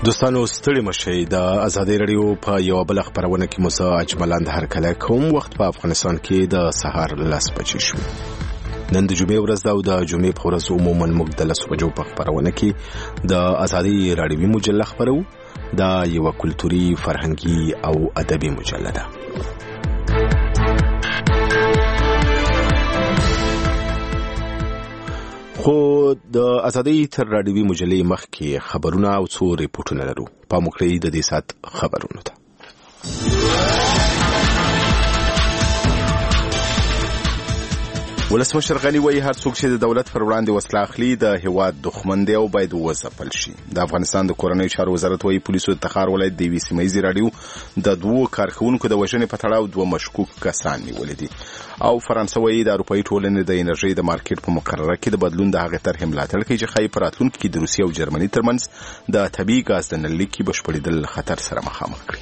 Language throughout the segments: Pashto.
دوستانو ستړي مشئ د ازادي رادیو په یو بل خبرونه کې موسی اجملند هر کله کوم وخت په افغانستان کې د سهار 10 بجې شو. نن د جمعې ورځ ده او د جمعې په ورځ عموما موږ د 10 بجو په خبرونه کې د ازادي رادیوي مجله خبرو دا یو کلتوري فرهنګي او ادبي مجله ده. خو د ازادي تر رادیوي مجلې مخکې خبرونه او څو ریپورتونه لرو. په مخکې د دې سات خبرونه ده. ولسمشر غنی وایي هر څوک چې د دولت پر وړاندې وسله اخلي د هیواد دښمن دی او باید وځپل شي. د افغانستان د کورنۍ چارو وزارت وایي پولیسو د تخار ولایت د وی سیمایي رادیو د دوه کارکونکو د وژنې په تړاو دوه مشکوک کسان نیولې دي. او فرانسه وایي د اروپאי ټولنې د انرژي د مارکیټ په مقرره کې د بدلون د هغه طرح ملاتړ کوي چې خای پراتونکو کې د روسیې او جرمني ترمنځ د طبيعي غاز د نلکې بشپړېدل خطر سره مخامخ کړي.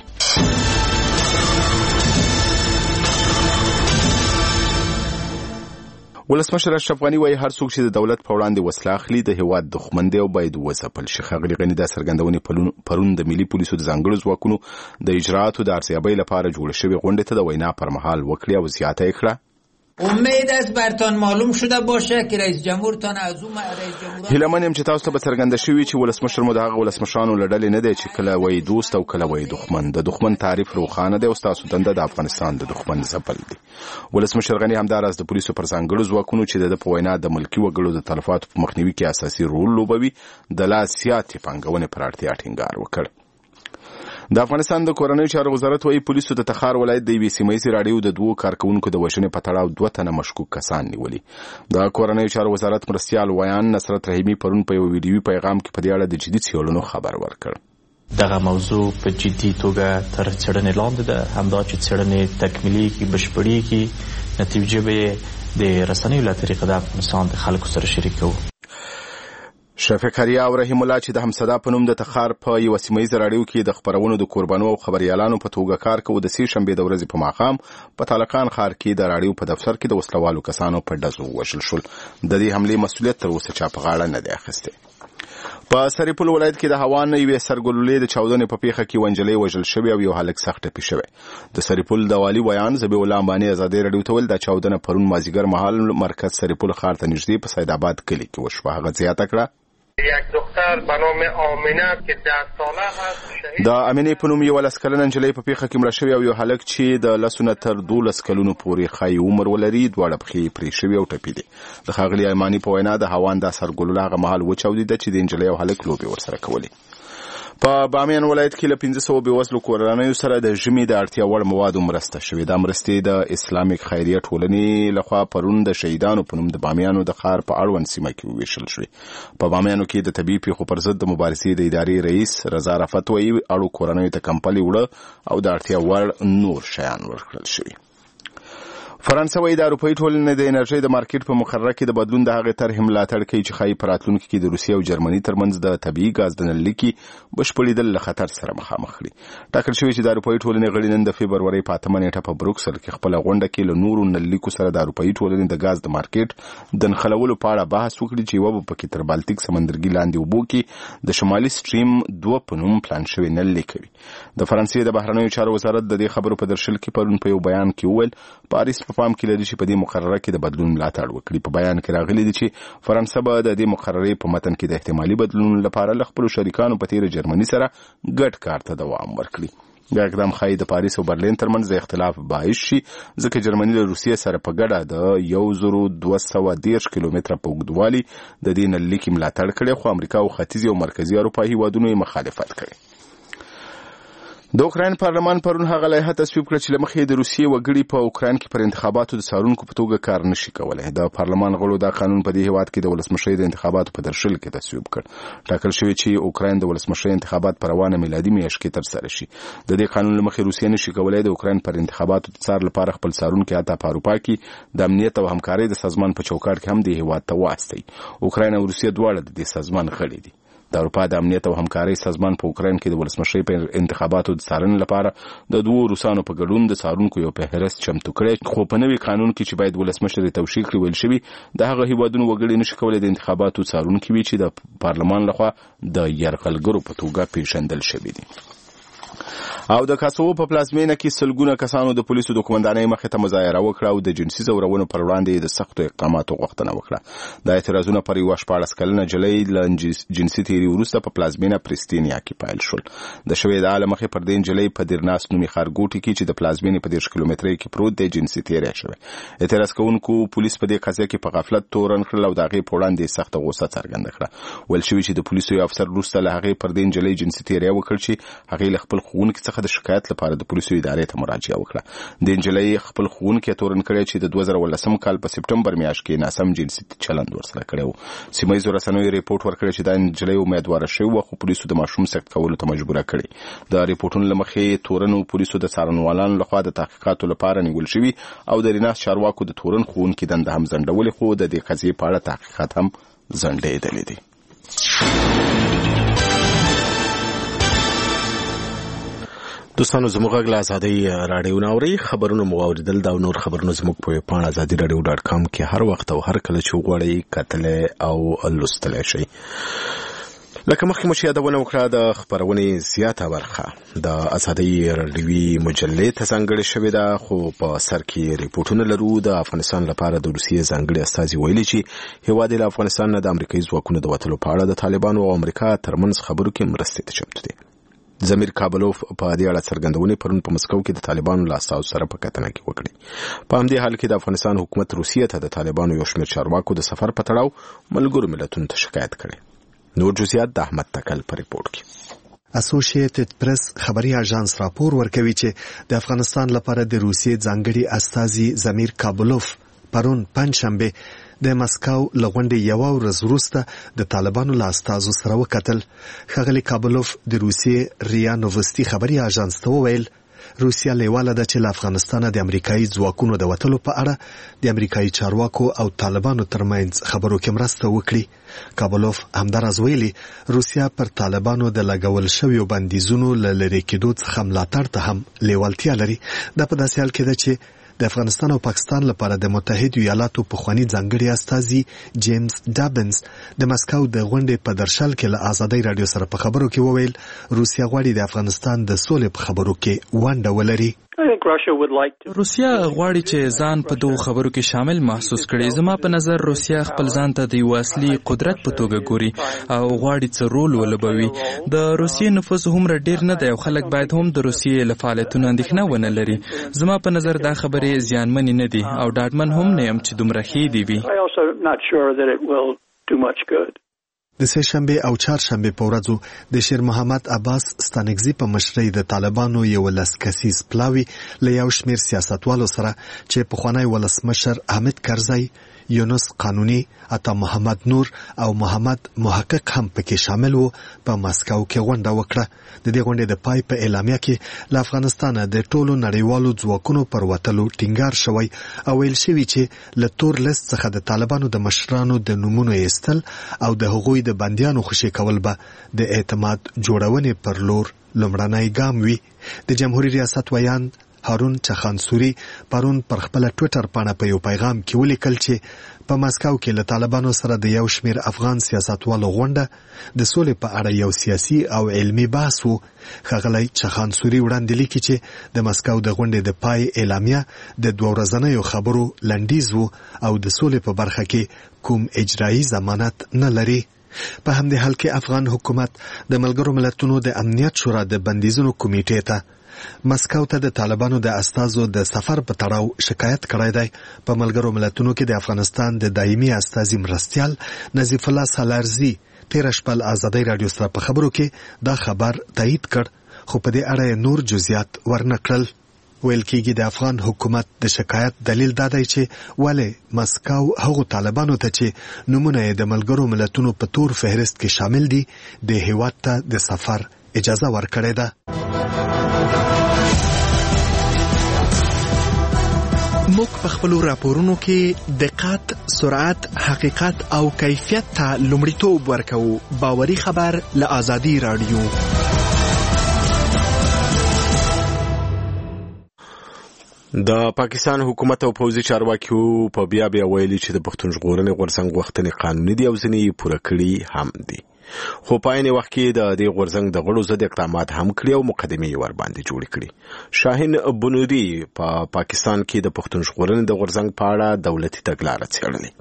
ولسمشر اشرف غنی وایي هر څوک چې د دولت په وړاندې وسله اخلي د هیواد دښمن دی او باید وځپل شي. ښاغلي غنی دا څرګندونې پرون د ملي پولیسو د ځانګړو ځواکونو د اجرااتو د ارزیابۍ لپاره جوړ شوې غونډې ته د وینا پر مهال وکړې او زیاته یې کړه. امید است برتان معلوم شده باشه که رئیس جمهورتان از اون رئیس جمهور هیله منم چې تاسو ته به څرګنده شوي چې ولسمشر مو د هغه ولسمشرانو له ډلې نه دی چې کله وایي دوست او کله وایي دښمن. د دښمن تعریف روښانه دی او ستاسو دنده د افغانستان د دښمن ځپل دی. ولسمشر غنی همداراز د پولیسو پر ځانګړو ځواکونو چې د په وینا د ملکي وګړو د تلفاتو په مخنیوي کې اساسي رول لوبوي د لا زیاتې پانګونې پر اړتیا ټینګار وکړ. د افغانستان د کورنۍ چارو وزارت وایي پولیسو د تخار ولایت د وی سیمایي رادیو د دوه کارکونکو د وژنې په تړاو 2 تنه مشکوک کسان نیولي. د کورنۍ چارو وزارت مرستیال ویان نصرت رحیمی پرون په یو ویډیوي پیغام کې په دې اړه د جدي څېړنو خبر ورکړ. دغه موضوع په جدي توګه تر څېړنې لاندې ده. همدا چې څېړنې تکمیلي کې بشپړي کې نتیجه به د رسنیو له طریقې د افغانستان د خلکو سره شریکو. شفیق حریا او رحیم الله چې د همصدا په نوم د تخار په یو سیمایي رادیو کې د خبرونو د قربانو او خبريالانو په توګه کار کوي د سې شنبه د ورځې په ماښام په طالقان ښار کې د رادیو په دفتر کې د وسلوالو کسانو په ډزو وشل شول. د دې حمله مسؤلیت تر اوسه چا په غاړه نه دی اخیسته. په سرپل ولایت کې د هوان یوې سرګلولې د چاودنې په پیښه کې ونجلې وژل شوی او یو هلک سخت ټپي شوی. د سرپل د والی بیان زبی الله امبانی ازادي رادیو ته ول د چاودنه پرون مازیګر مهال مرکز سرپل ښار ته نږدې په سید آباد کلی کې وشوه. هغه زیاته کړه یک دختر به نام آمینه که 10 ساله هست د امینه په نوم یو لسکلن نجلۍ په پیښه کې مړ شوی او یو هلک چې د لسونه تر 12 کلونو پورې خای عمر ولري دواړه پخې پرې شوی او ټپي دي. د خاغلی ایمانی په وینا د هوان د سرګلوله هغه محل وچاودیده چې د نجلۍ او هلک لوبي ورسره کولې. په بامیان ولایت کې له 1500 بېوزلو کورنیو سره د ژمي د اړتیا وړ موادو مرسته شوې. دا مرستې د اسلامیک خیریه ټولنې لخوا پرون د شهیدانو په نوم د بامیانو د ښار په اړوند سیمه کې وویشل شوې. په بامیانو کې د طبي پیښو پر ضد د مبارزې د ادارې رئیس رضا رفت وایي اړو کورنیو ته کمپلې وړه او د اړتیا وړ نور شیان ورکړل شوي. فرانسه وایي د اروپאי ټولنې د انرژي د مارکیټ په مقرره کې د بدلون د هغه طرح ملاتړ کوي چې خای پراتونکو کې د روسیې او جرمني ترمنځ د طبيعي غاز د نلکې بشپړېدل له خطر سره مخامخ کړي. ټاکل شوی چې د اروپאי ټولنې غړي نن د فبرवरी په 8 نیټه په بروکسل کې خپل غونډه کې له نورو نلکو سره د اروپאי ټولنې د غاز د مارکیټ د نخلولو په اړه بحث وکړي چې یو په کې تر بالټیک سمندرګي لاندې وبو کې د شمالي سټریم 2 په نوم پلان شوی نلکې کوي. د فرانسې د بهرنیو چارو وزارت د دې خبرو په درشل کې پرون په یو بیان کې وویل پاریس په پام کې لري چې په دې مقرره کې د بدلون ملاتړ وکړي. په بیان کې راغلي دي چې فرانسه به د دې مقررې په متن کې د احتمالي بدلون لپاره له خپل شریکانو په تیر جرمني سره ګډ کار ته دوام ورکړي. دا اقدام خای د پاریس او برلین ترمنځ د اختلاف باعث شي ځکه جرمني له روسیې سره په ګډه د 1210 کیلومتره په اوږدوالي د دې نلکې ملاتړ کړي خو امریکا او ختیځ او مرکزی اروپا هیوادونو یې مخالفت کړي. د اوکراین پارلمان پرون هغه لایحه تصویب کړه چې لمخې د روسیې وګړي په اوکراین کې پر انتخاباتو د څارونکو په توګه کار نشي کولای. د پارلمان غړو دا قانون په دې هیواد کې د ولسمشۍ د انتخاباتو په درشل کې تصویب کړ. ټاکل شوی چې اوکراین د ولسمشۍ انتخابات پر روانه میلادي میاشت کې ترسره شي. د دې قانون لمخې روسیې نشي کولای د اوکراین پر انتخاباتو د څار لپاره خپل څارونکو حتی په اروپا کې د امنیت او همکارۍ د سازمان په چوکاټ کې هم د هیواد ته واستي. اوکراین او روسیې دواړه د دې سازمان غړي دي. د اروپا د امنیت او همکارۍ سازمان په اوکراین کې د ولسمشرۍ په انتخاباتو د څارنې لپاره د دوو روسانو په ګډون د څارونکو یو فهرست چمتو کړی، خو په نوي قانون کې چې باید ولسمشر یې توشیح کړي ویل شوي د هغه هیوادونو وګړي نشي کولی د انتخاباتو څارونکي وي چې د پارلمان لخوا د یرغلګرو په توګه پیژندل شوي دي. او د کاسوو په پلازمینه کې سلګونه کسانو د پولیسو د قومندانۍ مخې ته مظاهره وکړه او د جنسي ځورونو پر وړاندې د سختو اقداماتو غوښتنه وکړه. دا اعتراضونه پر یوه 14 کلنه نجلۍ له جنسي تیري وروسته په پلازمینه پرستینیا کې پیل شول. د شوې د عالم مخې پر دې نجلۍ په دیرناس نومي ښارګوټي کې چې د پلازمینې په 10 کیلومترۍ کې پروت دی جنسي تیری شوی. اعتراض کوونکو پولیس په دې قضیه کې په غفلت تورن کړل او د هغې په وړاندې سخته غوسه څرګنده کړه. ویل شوي چې د پولیسو یو افسر وروسته له هغې پر دې نجلۍ جنسي تیری وکړ چې هغې له خپل ښوونکي څخه د شکایت لپاره د پولیسو ادارې ته مراجعه وکړه. د نجلۍ خپل ښوونکي تورن کړی چې د 2018 کال په سپټمبر میاشت کې ناسم جنسي چلند ورسره کړی و. سیمهیزو رسنیو ریپورټ ورکړی چې دا نجلۍ امیدواره شوې وه خو پولیسو د ماشوم سکت کولو ته مجبوره کړې. د ریپورټونو له مخې تورنو پولیسو د څارنوالانو لخوا د تحقیقاتو لپاره نیول شوي او د ریناس چارواکو د تورن ښوونکي دنده هم ځنډولې، خو د دې قضیې په اړه تحقیقات هم ځنډېدلي دي. دوستانو زموږ غږ له ازادۍ راډیو نه اورئ. خبرونه مو واورېدل. دا نور خبرونه زموږ په ویبپاڼه azadiراډیو.com کې هر وخت او هر کله چې وغواړئ کتلی او لوستلی شئ. لکه مخکې مو چې یادونه وکړه د خپرونې زیاته برخه د ازادۍ راډیوي مجلې ته ځانګړې شوې ده، خو په سر کې ریپورټونه لرو. د افغانستان لپاره د روسیې ځانګړي استازي ویلي چې هیواد له افغانستان نه د امریکایي ځواکونو د وتلو په اړه د طالبانو او امریکا ترمنځ خبرو کې مرستې ته چمتو دي. زمیر کابلوف په دې اړه څرګندونې پرون په مسکو کې د طالبانو له استازو سره په کتنه کې وکړې. په همدې حال کې د افغانستان حکومت روسیې ته د طالبانو یو شمېر چارواکو د سفر په تړاو ملګرو ملتونو ته شکایت کړی. نور جزئیات د احمد تکل په ریپورت کې. اسوسییټډ پریس خبري اژانس راپور ورکوي چې د افغانستان لپاره د روسیې ځانګړي استازي زمیر کابلوف پرون پنځشنبه د مسکو لغونډې یو ورځ وروسته د طالبانو له استازو سره وکتل. ښاغلي کابلوف د روسیې ریا نووستي خبري اژانس ته وویل روسیا لیواله ده چې له افغانستانه د امریکایي ځواکونو د وتلو په اړه د امریکایي چارواکو او طالبانو ترمنځ خبرو کې مرسته وکړي. کابلوف همداراز ویلي روسیا پر طالبانو د لګول شویو بندیزونو له لرې کېدو څخه ملاتړ ته هم لیوالتیا لري. دا په داسې حال کې ده چې د افغانستان او پاکستان لپاره د متحده ایالاتو پخوانی ځانګړي استازي جیمز ډابنز د مسکو د غونډې په درشل کې له ازادۍ رادیو سره په خبرو کې وویل روسیا غواړي د افغانستان د سولې په خبرو کې ونډه ولري. روسیا غواړي چې ځان په دوه خبرو کې شامل محسوس کړي. زما په نظر روسیا خپل ځان ته د یو اصلي قدرت په توګه ګوري او غواړي چې رول ولوبوي. د روسیې نفوذ هم ډیر نه دی او خلک باید هم د روسیې له فعالیتونو اندېښنه ونه لري. زما په نظر دا خبرې زیانمنې نه دي او ډاډمن هم نه یم چې دومره ښې دي وي. د سهشنبه او چهارشنبه په ورځو د شیر محمد عباس ستانکزي په مشرۍ د طالبانو یو لسکسیز پلاوی له یو شمېر سیاستوالو سره چې پخوانی ولسمشر حامد کرزی، یونس قانوني، عطا محمد نور او محمد محقق هم پکې شامل وو په مسکو کې غونډه وکړه. د دې غونډې د پای په اعلامیه کې له افغانستانه د ټولو نړیوالو ځواکونو پر وتلو ټینګار شوی او ویل شوی چې له تور لیست څخه د طالبانو د مشرانو د نومونو ایستل او د هغوی د بندیانو خوشي کول به د اعتماد جوړونې پر لور لومړنی ګام وي. د جمهوریت ریاست ویان هارون چخانسوري پرون پر خپل ټوئیټر باندې په یو پیغام کې ولیکل چې په مسکو کې له طالبانو سره د یو شمېر افغان سیاستوالو غونډه د سولې په اړه یو سیاسي او علمي بحث وو. ښاغلی چخانسوري وړاندې لیکي چې د مسکو د غونډې د پای اعلامیه د 2 ورځنیو خبرو لنډیز وو او د سولې په برخه کې کوم اجرایي ضمانت نه لري. په همدې حال کې افغان حکومت د ملګرو ملتونو د امنیت شورا د بندیزونو کمیټې ته مسکو ته د طالبانو د استازو د سفر په تړاو شکایت کړی دی. په ملګرو ملتونو کې د افغانستان د دایمي استازي مرستیال نظیف الله سالارزي تیر شپه ازادۍ رادیو سره په خبرو کې دا خبر تایید کړ، خو په دې اړه نور جزئیات ورنکړل. ویل کېږي د افغان حکومت د شکایت دلیل دا دی چې ولې مسکو هغو طالبانو ته چې نومونه یې د ملګرو ملتونو په تور فهرست کې شامل دي د هیواد ته د سفر اجازه ورکړې ده. موږ په خپلو راپورونو کې دقت، سرعت، حقیقت او کیفیت ته لومړیتوب ورکوو. باوري خبر له آزادي راډیو. د پاکستان حکومت او پوځي چارواکیو په بیا ویلي چې د پښتون ژغورنې غورځنګ غوښتنې قانوني دي او ځینې پوره کړي هم دي. خو په عین وخت کې د دې غورځنګ د غړو ضد اقدامات هم کړي او مقدمې ور باندې جوړ کړي. شاهین بنوري په پاکستان کې د پښتون ژغورنې د غورځنګ په اړه دولتي تګلارې څېړلې.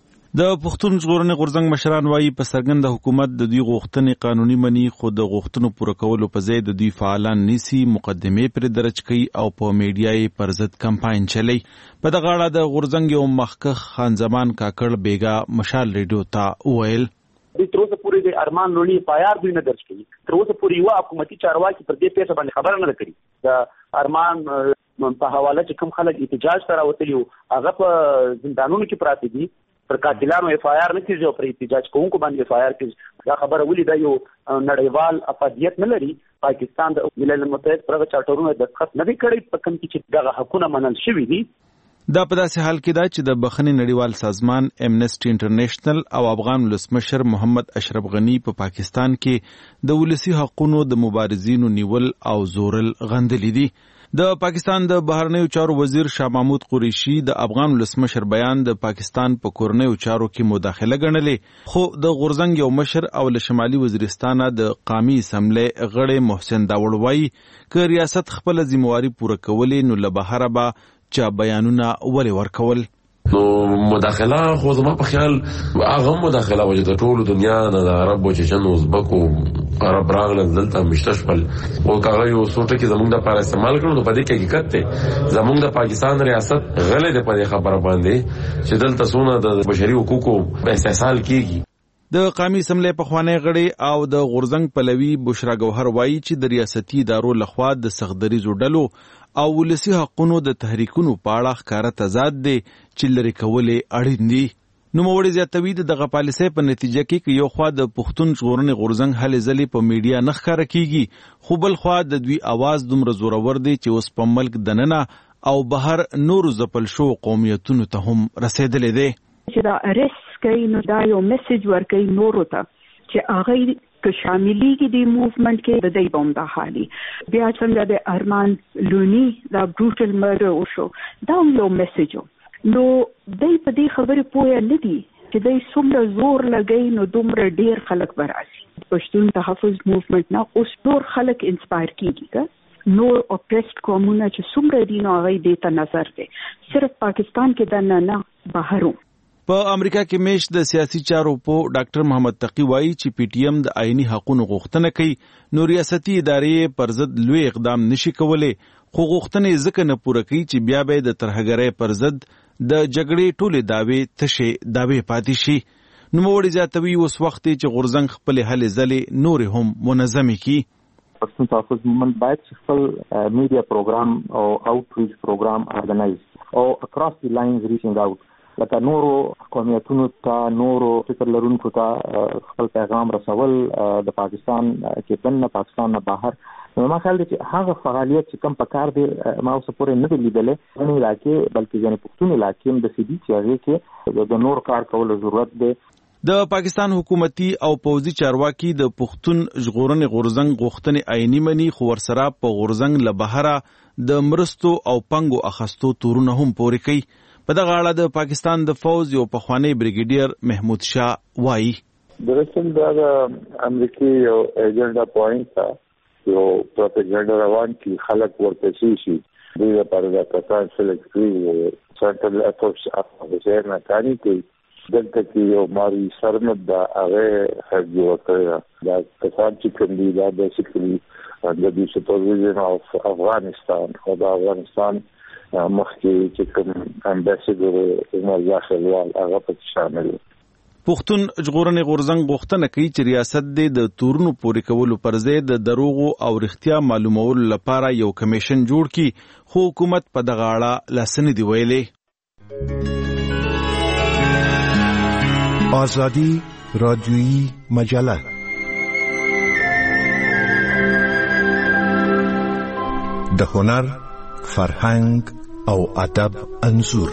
د پښتون ژغورنې غورځنګ مشران وایي په څرګنده حکومت د دوی غوښتنې قانوني مني، خو د غوښتنو پوره کولو په ځای د دوی فعالان نیسي، مقدمې پرې درج کوي او په میډیا یې پر ضد کمپاین چلی. په دغه اړه د غورځنګ یو مخکښ خان زمان کاکړ بیګا مشال ریډیو ته وویل تر اوسه پورې د ارمان لونی پایار دوی نه درج کړي. تر اوسه پورې یو حکومتي چارواکي پر دې پیسه باندې خبره نه کړي. د ارمان په حواله چې کوم خلک احتجاج ته راوتلي هغه په زندانونو کې پراته دي، پر قاتلانو اف آی آر نه کیږي او پر احتجاج کوونکو باندې اف آی آر کیږي. دا خبره ولې دا یو نړیوال افادیت نه لري. پاکستان د ملل متحد پر چارټرونو دستخط نه کړي په کوم کې چې دغه حقونه منل شوي دي. دا په داسې حال کې ده چې د بخښنې نړیوال سازمان امنسټي انټرنیشنل او افغان ولسمشر محمد اشرف غنی په پاکستان کې د ولسی حقوقو د مبارزینو نیول او زورل غندلې دي. د پاکستان د بهرنیو چارو وزیر شاه محمود قریشي د افغان ولسمشر بیان د پاکستان په کورنیو چارو کې مداخله ګڼلې، خو د غورځنګ یو مشر او له شمالي وزیرستان د قومي اسمبلی غړی محسن داوړ وایي که ریاست خپل ذمہواری پوره کولې نو له بهره به چا بیانونه ولې ورکول. نو مداخله خو زما په خیال هغه مداخله وجه د ټولو دنیا نه د عرب او چچن او ازبکو عرب راغلل دلته مشتشپل او هغه یو څوټه کې زموږ د لپاره استعمال کړو. نو په دې کې حقیقت ته زموږ د پاکستان ریاست غلې ده په خبره باندې چې دلته سونه د بشري حقوقو استحصال کیږي. د قومي اسمبلی پخوانی غړی او د غورځنګ پلوي بشرا ګوهر وایي چې د ریاستي ادارو لخوا د سختدریزو ډلو او ولسی حقونو د تحریکونو په اړه ښکاره تضاد دی چې لرې کولې اړین دي. نوموړي زیاتوي دغه پالیسۍ په نتیجه کې یو خوا د پښتون ژغورنې غورځنګ هلې ځلې په میډیا نه ښکاره کیږي، خو بل خوا د دوی اواز دومره زورور دی چې اوس په ملک دننه او بهر نورو ځپل شو قومیتونو ته هم رسېدلی دی. چې دا ارست کوي نو دا یو میسج ورکوي نورو ته چې هغه که شاملېږي د موومنټ کې د دوی به هم دا حالي. بیا څنګه د ارمان لونی دا بروټل مرډر وشو، دا هم یو میسج و. نو دوی په دې خبرې پوهه نه دي چې دوی څومره زور لګوي نو دومره ډېر خلک به راشي. پښتون تحفظ موومنټ نه اوس نور خلک انسپایر کېږي که نور اپریسټ قومونه چې څومره دي نو هغه دې ته نظر دی. صرف پاکستان کې دا نه بهر. په امریکا کې میش د سیاسي چارو په ډاکټر محمد تقی وایي چې پی ټی ایم د آئینی حقوقو غوښتنه کوي، نو ریاستي ادارې پر ضد لوی اقدام نشي کولای، خو غوښتنې ځکه نه پوره کوي چې بیا به د ترهګرۍ پر ضد د جګړې ټولې دعوې تشې دعوې پاتې شي. نوموړي زیاتوي اوس وخت چې غورځنګ خپلې هلې ځلې نورې هم منظمې کړي. پښتون تحفظ موومنټ باید خپل میډیا پروګرام او آوټریچ پروګرام ارګنایز او اکراس دی لاینز ریچینګ آوټ لکه نورو قومیتونو ته، نورو فکر لرونکو ته خپل پیغام رسول د پاکستان کې دننه پاکستان نه بهر. نو ما خیال دی چې هغه فعالیت چې کوم په کار دی ما اوس پورې نه دی لیدلی ځینې علاقې بلکې ځینې پښتون علاقې هم داسې دي چې هغې کې د نور کار کولو ضرورت دی. د پاکستان حکومتي او پوځي چارواکي د پښتون ژغورنې غورځنګ غوښتنې عیني مني، خو ورسره په غورځنګ له بهره د مرستو او پنګو اخستو تورونه هم پورې کوي. په دغه اړه د پاکستان د فوز یو پخوانی بریګیډیر محمود شاه وایي دراصل دا د امریکای یو ایجنډا پوینټ تا یو پروپاګاندا روان کی خلک ورپسې شي دوی لپاره دا کسان سلیکټ کړي سنټرل افورس افغانستان نه کاری کوي. دلته کې یو ماري سرمد دا هغه هغه ورته دا کسان چې کوم دي دا بیسیکلی د دې سپورټ اف افغانستان او د افغانستان مخکې چې کوم امباسډر عمر ځاخلوال هغه پکې شامل دي. پښتون ژغورنې غورځنګ غوښتنه کوي چې ریاست د تورونو پورې کولو پر ځای د دروغو او رښتیا معلومولو لپاره یو کمیشن جوړ کړي، خو حکومت په دغه اړه لاس نه دی ویلي. آزادی رادیویی مجله د هنر، فرهنګ او ادب انځور.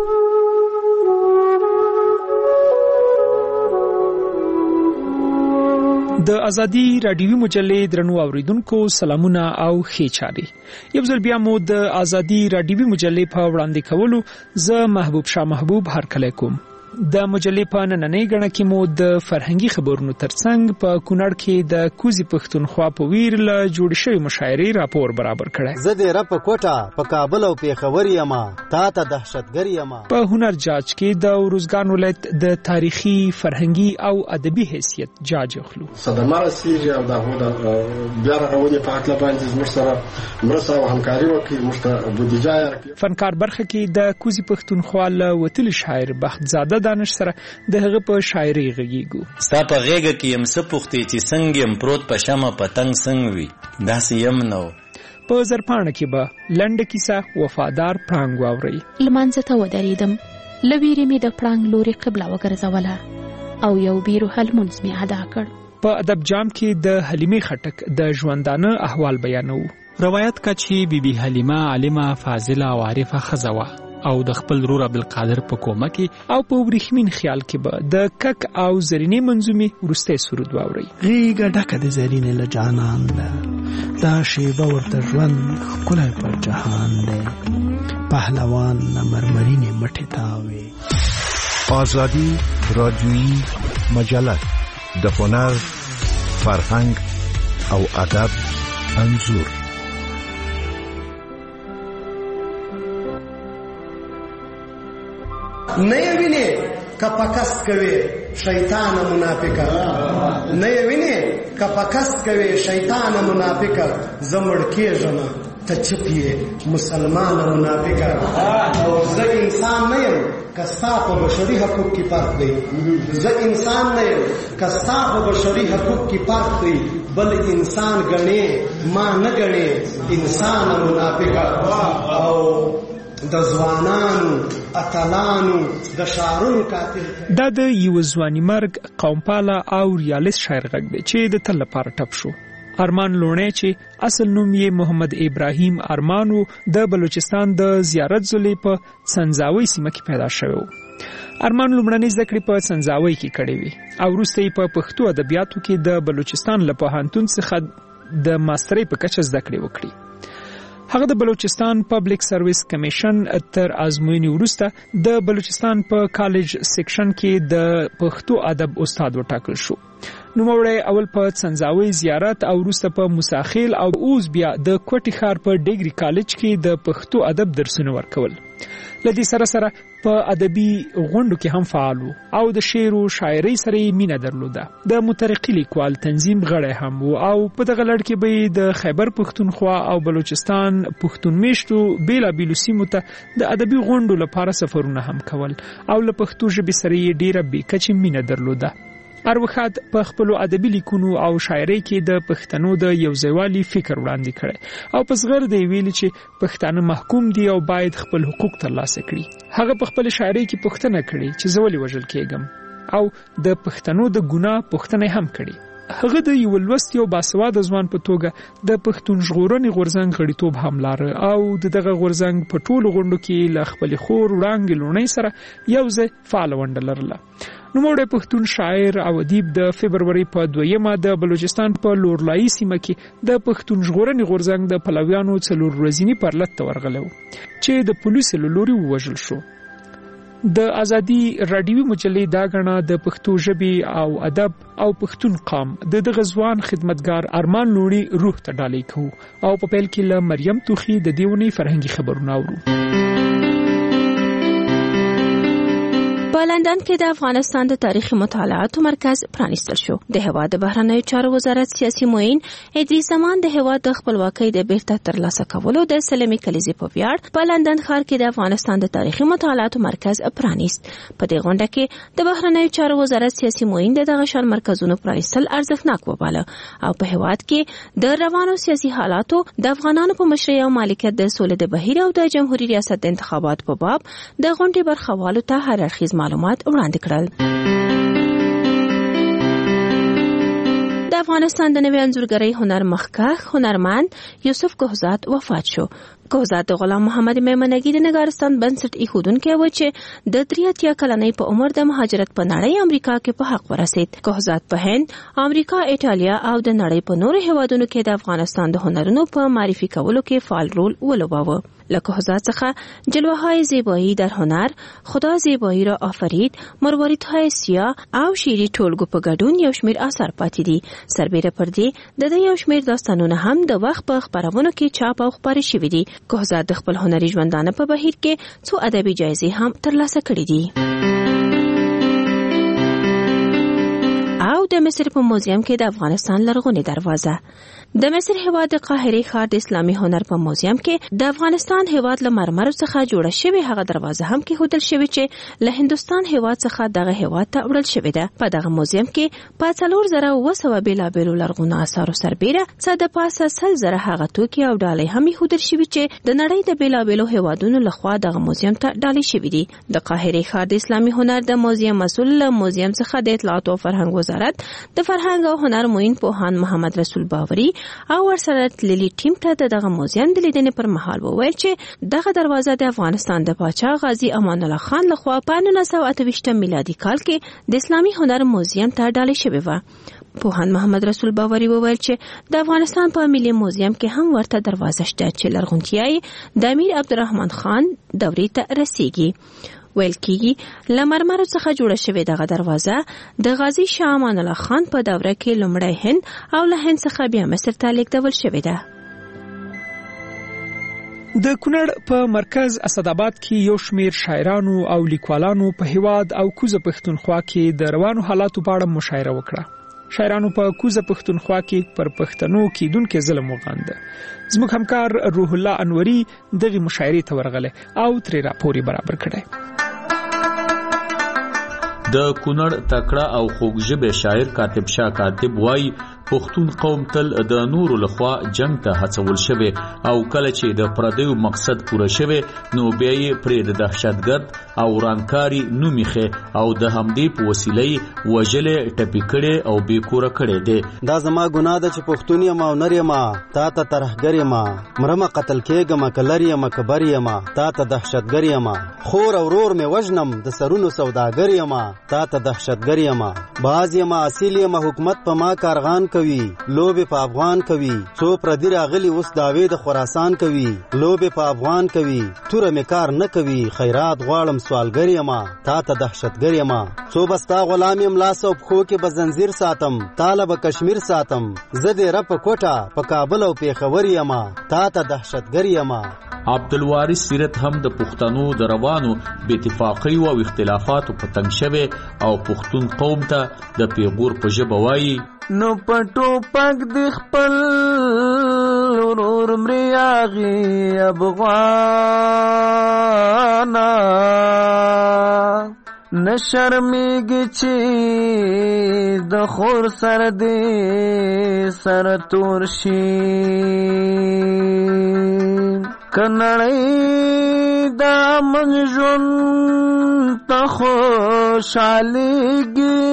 د ازادي رادیوي مجلې درنو اوریدونکو سلامونه او ښه چاري. یو ځل بیا مو د ازادي رادیوي مجلې په وړاندې کولو زه محبوب شاه محبوب هرکلی کوم. د مجلې په نننۍ غړنه کې مو د فرهنګي خبرونو ترڅنګ په کونړ کې د کوزي پښتونخوا په ویر له جوړ شوی مشاعرې راپور برابر کړی. زه د رپ کوټه په کابل او پیښور یم تا ته دهشتګر یم. په هنر جاج کې د روزګان ولایت د تاریخي فرهنګي او ادبي حیثیت جاج اخلو. صدمه رسیږي او د بیا رغونې په اړه باندې زموږ سره مرسته او همکاري وکړي، موږ ته بودیجه راکړي. فنکار برخه کې د کوزي پښتونخوا له وتل شاعر بخت زاده دانش سره د هغه په شاعري غږیږو. ستا په غېږه کې يم څه پوښتې چې څنګه يم پروت په شمه پتنګ څنګه وي داسې يم نو. په زرپاڼه کې به لنډه کیسه وفادار پړانګ واوري. لمانځه ته ودرېدم، له ویرې مې د پړانګ لوري قبله وګرځوله او یو بیرو لمونځ مې ادا کړ. په ادب جام کې د حلیمې خټک د ژوندانه احوال بیانو. روایت کا چې بیبي حلیمه عالمه فاضله او عارفه ښځه وه او د خپل رور عبدالقادر په کومه کې او په ورېښمین خیال کې به د کک او زرینې منظومې وروستی سرود واورئ. غېږه ډکه د زرینې له جانان ده، دا شیبه ورته ژوند ښکلی پر جهان دی، پهلوان نه مرمرینې مټې تاوې. ازادي رادیویي مجله د هنر، فرهنګ او ادب انځور. نه یې ویني که پکست کوي شیطان منافقه، نه یې ویني که پکست کوي شیطان منافقه، زمړ کېږم ته چپ یې مسلمان منافقه. او زه انسان نه یم که ستا په بشري حقوق کې فرق دی، زه انسان نه یم که ستا په بشري حقوق کې فرق دی، بل انسان ګڼې ما نه ګڼې انسان منافقه. او د ځوانانو اتلانو د شعرونو قاتل. دا د یو ځواني مرګ قومپاله او ریالیست شاعر غږ دی چې د تل لپاره ټپ شو. ارمان لونی چې اصل نوم یې محمد ابراهیم ارمان و، د بلوچستان د زیارت ځلې په سنځاوي سیمه کې پیدا شوی و. ارمان لومړنۍ زده کړې په سنځاوي کې کړې وې او وروسته یې په پښتو ادبیاتو کې د بلوچستان له پوهنتون څخه د ماسترۍ په کچه زده کړې وکړې. هغه د بلوچستان پبلک سرویس کمیشن تر ازموینې وروسته د بلوچستان په کالج سیکشن کې د پښتو ادب استاد وټاکل شو. نوموړی اول په سنځاوي زیارت او وروسته په موساخیل او اوس بیا د کوټي ښار په ډیګري کالج کې د پښتو ادب درسونه ورکول. لدې سره سره په ادبي غونډو کې هم فعال وو او د شعر او شاعرۍ سره یې مینه درلوده. د مترقي لیکوال تنظیم غړی هم وو او په دغه لړ کې به د خیبر پښتونخوا او بلوچستان پښتون میشتو بیلابیلو سیمو ته د ادبي غونډو لپاره سفرونه هم کول او له پښتو ژبې سره یې ډیره بېکچې مینه درلوده. اروخات په خپل ادبي لیکونو او شاعرۍ کې د پښتنو د یوځایوالي فکر وړاندې کړي او په صغر دی ویلي چې پښتانه محکوم دي او باید خپل حقوق ترلاسه کړي. هغه په خپل شاعرۍ کې پوښتنه کړې چې زه ولې وژل کېږم او د پښتنو د ګناه پوښتنه هم کړې. هغه د یو لوست یو باسواده ځوان په توګه د پښتون ژغورنې غورځنګ غړیتوب هم لاره او دغه غورځنګ په ټولو غونډو کې له خپل خور وړاندې لونی سره یو ځای فعال ونډه لرله. نوموړی پښتون شاعر او ادیب د فبروري په 2 د بلوچستان په لورلایي سیمه کې د پښتون ژغورنې غورځنګ د پلویانو 4 ورځنی پرلط ته ورغلی و چې د پولیسو له لوري ووژل شو. د ازادي رادیوي مجلې دا غړنه د پښتو ژبې او ادب او پښتون قام د دغه ځوان خدمتګار ارمان لوري روح ته ډالۍ کوو او په پیل کې له مریم توخي د دیونی فرهنګي خبرونه اورو. په لندن کې د افغانستان د تاریخي مطالعاتو مرکز پرانیستل شو. د هیواد د بهرنیو چارو وزارت سیاسي معین ادریس زمان د هیواد د خپلواکۍ د بیرته ترلاسه کولو د سلمي کلیزې په ویاړ په لندن ښار کې د افغانستان د تاریخي مطالعاتو مرکز پرانیست. په دې غونډه کې د بهرنیو چارو وزارت سیاسي معین د دغه شان مرکزونو پرانیستل ارزښتناک وباله او په هیواد کې د روانو سیاسي حالاتو د افغانانو په مشرۍ او مالکیت د سولې د بهیر او د جمهوریت ریاست د انتخابات په باب د غونډې برخوالو ته هر اړخیز معلومات وړاندې کړل. د افغانستان د نوي انځورګرۍ هنر مخکښ هنرمند یوسف ګهزاد وفات شو. کوزات غلام محمد میمنګي د نګارستان بنسټ ایښودونکی و چې د 83 کلنۍ په عمر د مهاجرت په نړۍ امریکا کې په حق ورسید. کوزات په هند، امریکا، ایټالیا او د نړۍ په نورو هیوادونو کې د افغانستان د هنرونو په معرفي کولو کې فعال رول ولوباوه. له کوزات څخه جلوه‌های زیبایی در هنر، خدا زیبایی را آفرید، مرواریدهای سیاه او شیری ټولګو په ګډون یو شمېر آثار پاتې دي. سربیره پر دې د یو شمېر داستانونه هم د وخت په خپرونو کې چاپ او خپاره شوي دي. کوزات د خپل هنري ژوندانه په بهیر کې څو ادبي جایزې هم ترلاسه کړې دي. او د مصر په موزیم کې د افغانستان لرغونې دروازه. د مصر هیواد د قاهره ښار د اسلامي هنر په موزیم کې د افغانستان هیواد له مرمرو څخه جوړه شوې هغه دروازه هم کې هوتل شوې چې له هندستان هیواد څخه دغه هیواد ته وړل شوې ده. په دغه موزیم کې په 4200 بیلابیلو لرغونو آثارو سربیره څه د پاسه 100,000 هغه توکي او ډالۍ هم هوتل شوې چې د نړۍ د بیلابیلو هیوادونو لخوا دغه موزیم ته ډالۍ شوې دي. د قاهره ښار د اسلامي هنر د موزیم مسؤل له موزیم څخه د اطلاعات او فرهنګ وزارت د فرهنګ او هنر معین پوهاند محمد رسول باوري او ورسره تللی ټیم ته دغه موزیم د لیدنې پر مهال وویل چې دغه دروازه د افغانستان د پاچا غازی امان الله خان لخوا په 1928 میلادي کال کې د اسلامي هنر موزیم ته ډالۍ شوې و. پوهاند محمد رسول باوري وویل چې د افغانستان په ملي موزیم کې هم ورته دروازه شته چې لرغونتیا د امیر عبدالرحمن خان دورې ته رسیږي. ویل کېږي له مرمرو څخه جوړه شوې دغه دروازه د غازی شاه امان الله خان په دوره کې لومړی هند او له هند څخه بیا مصر ته لیږدول شوې ده. د کونړ په مرکز اسداباد کې یو شمېر شاعرانو او لیکوالانو په هیواد او کوزه پښتونخوا کې د روانو حالاتو په اړه مشاعره وکړه. شاعرانو په کوزه پښتونخوا کې پر پښتنو کېدونکي ظلم وغانده. زموږ همکار روح الله انوري دغه مشاعرې ته ورغله او ترې راپور برابر کړی. د کونړ تکړه او خوږژبی شاعر کاتب شاه کاتب وایي پښتون قوم تل د نورو لخوا جنگ ته هڅول شوی او کله چې د پردیو مقصد پوره شوی نو بیا یې پرې د دهشتګرد او ورانکاري نوم یې او د همدې په وسیلې وژلې ټپي کړې او بې کوره کړې دی. دا زما ګناه ده چې پښتون یم او نر یم، تا ته ترهګر یم، مرمه قتل کېږم که لر یم که بر یم، تا ته دهشتګر یم، خور او ورور مې وژنم د سرونو سوداګر یم، تا ته دهشتګر یم، باز یم اصیل یم، حکومت په ما کارغان کوي، لوبې په افغان کوي، څو پردي راغلي اوس دعوې د خراسان کوي، لوبې په افغان کوي، توره مې کار نه کوي، خیرات غواړم سوالګر یم، تا ته دهشتګر یم، څو بستا غلام یم، لاس او پښو کې به زنځیر ساتم، تاله به کشمیر ساتم، زه دې رپ کوټه په کابل او پیښور یم، تا ته دهشتګر یم. عبدالوارث سیرت هم د پښتنو د روانو بې اتفاقۍ او اختلافاتو په تنګ شوی او پښتون قوم ته د پیغور په ژبه وایي نو پټو پک د خپل ورور مریاغي افغانا نشرمیږي چې د خور سر دې سر تور شي کنړی دا منجون ته خوشحالېږي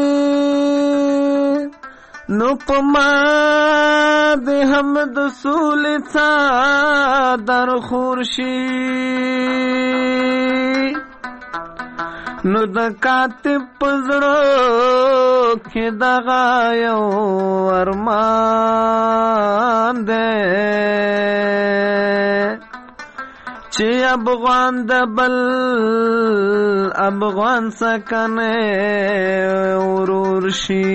نو پما د حمد سولې څادر خورشي نو د کاتب پزړو کې دغه یو ارمان دی چې افغان د بل افغان سکنه ورور شي.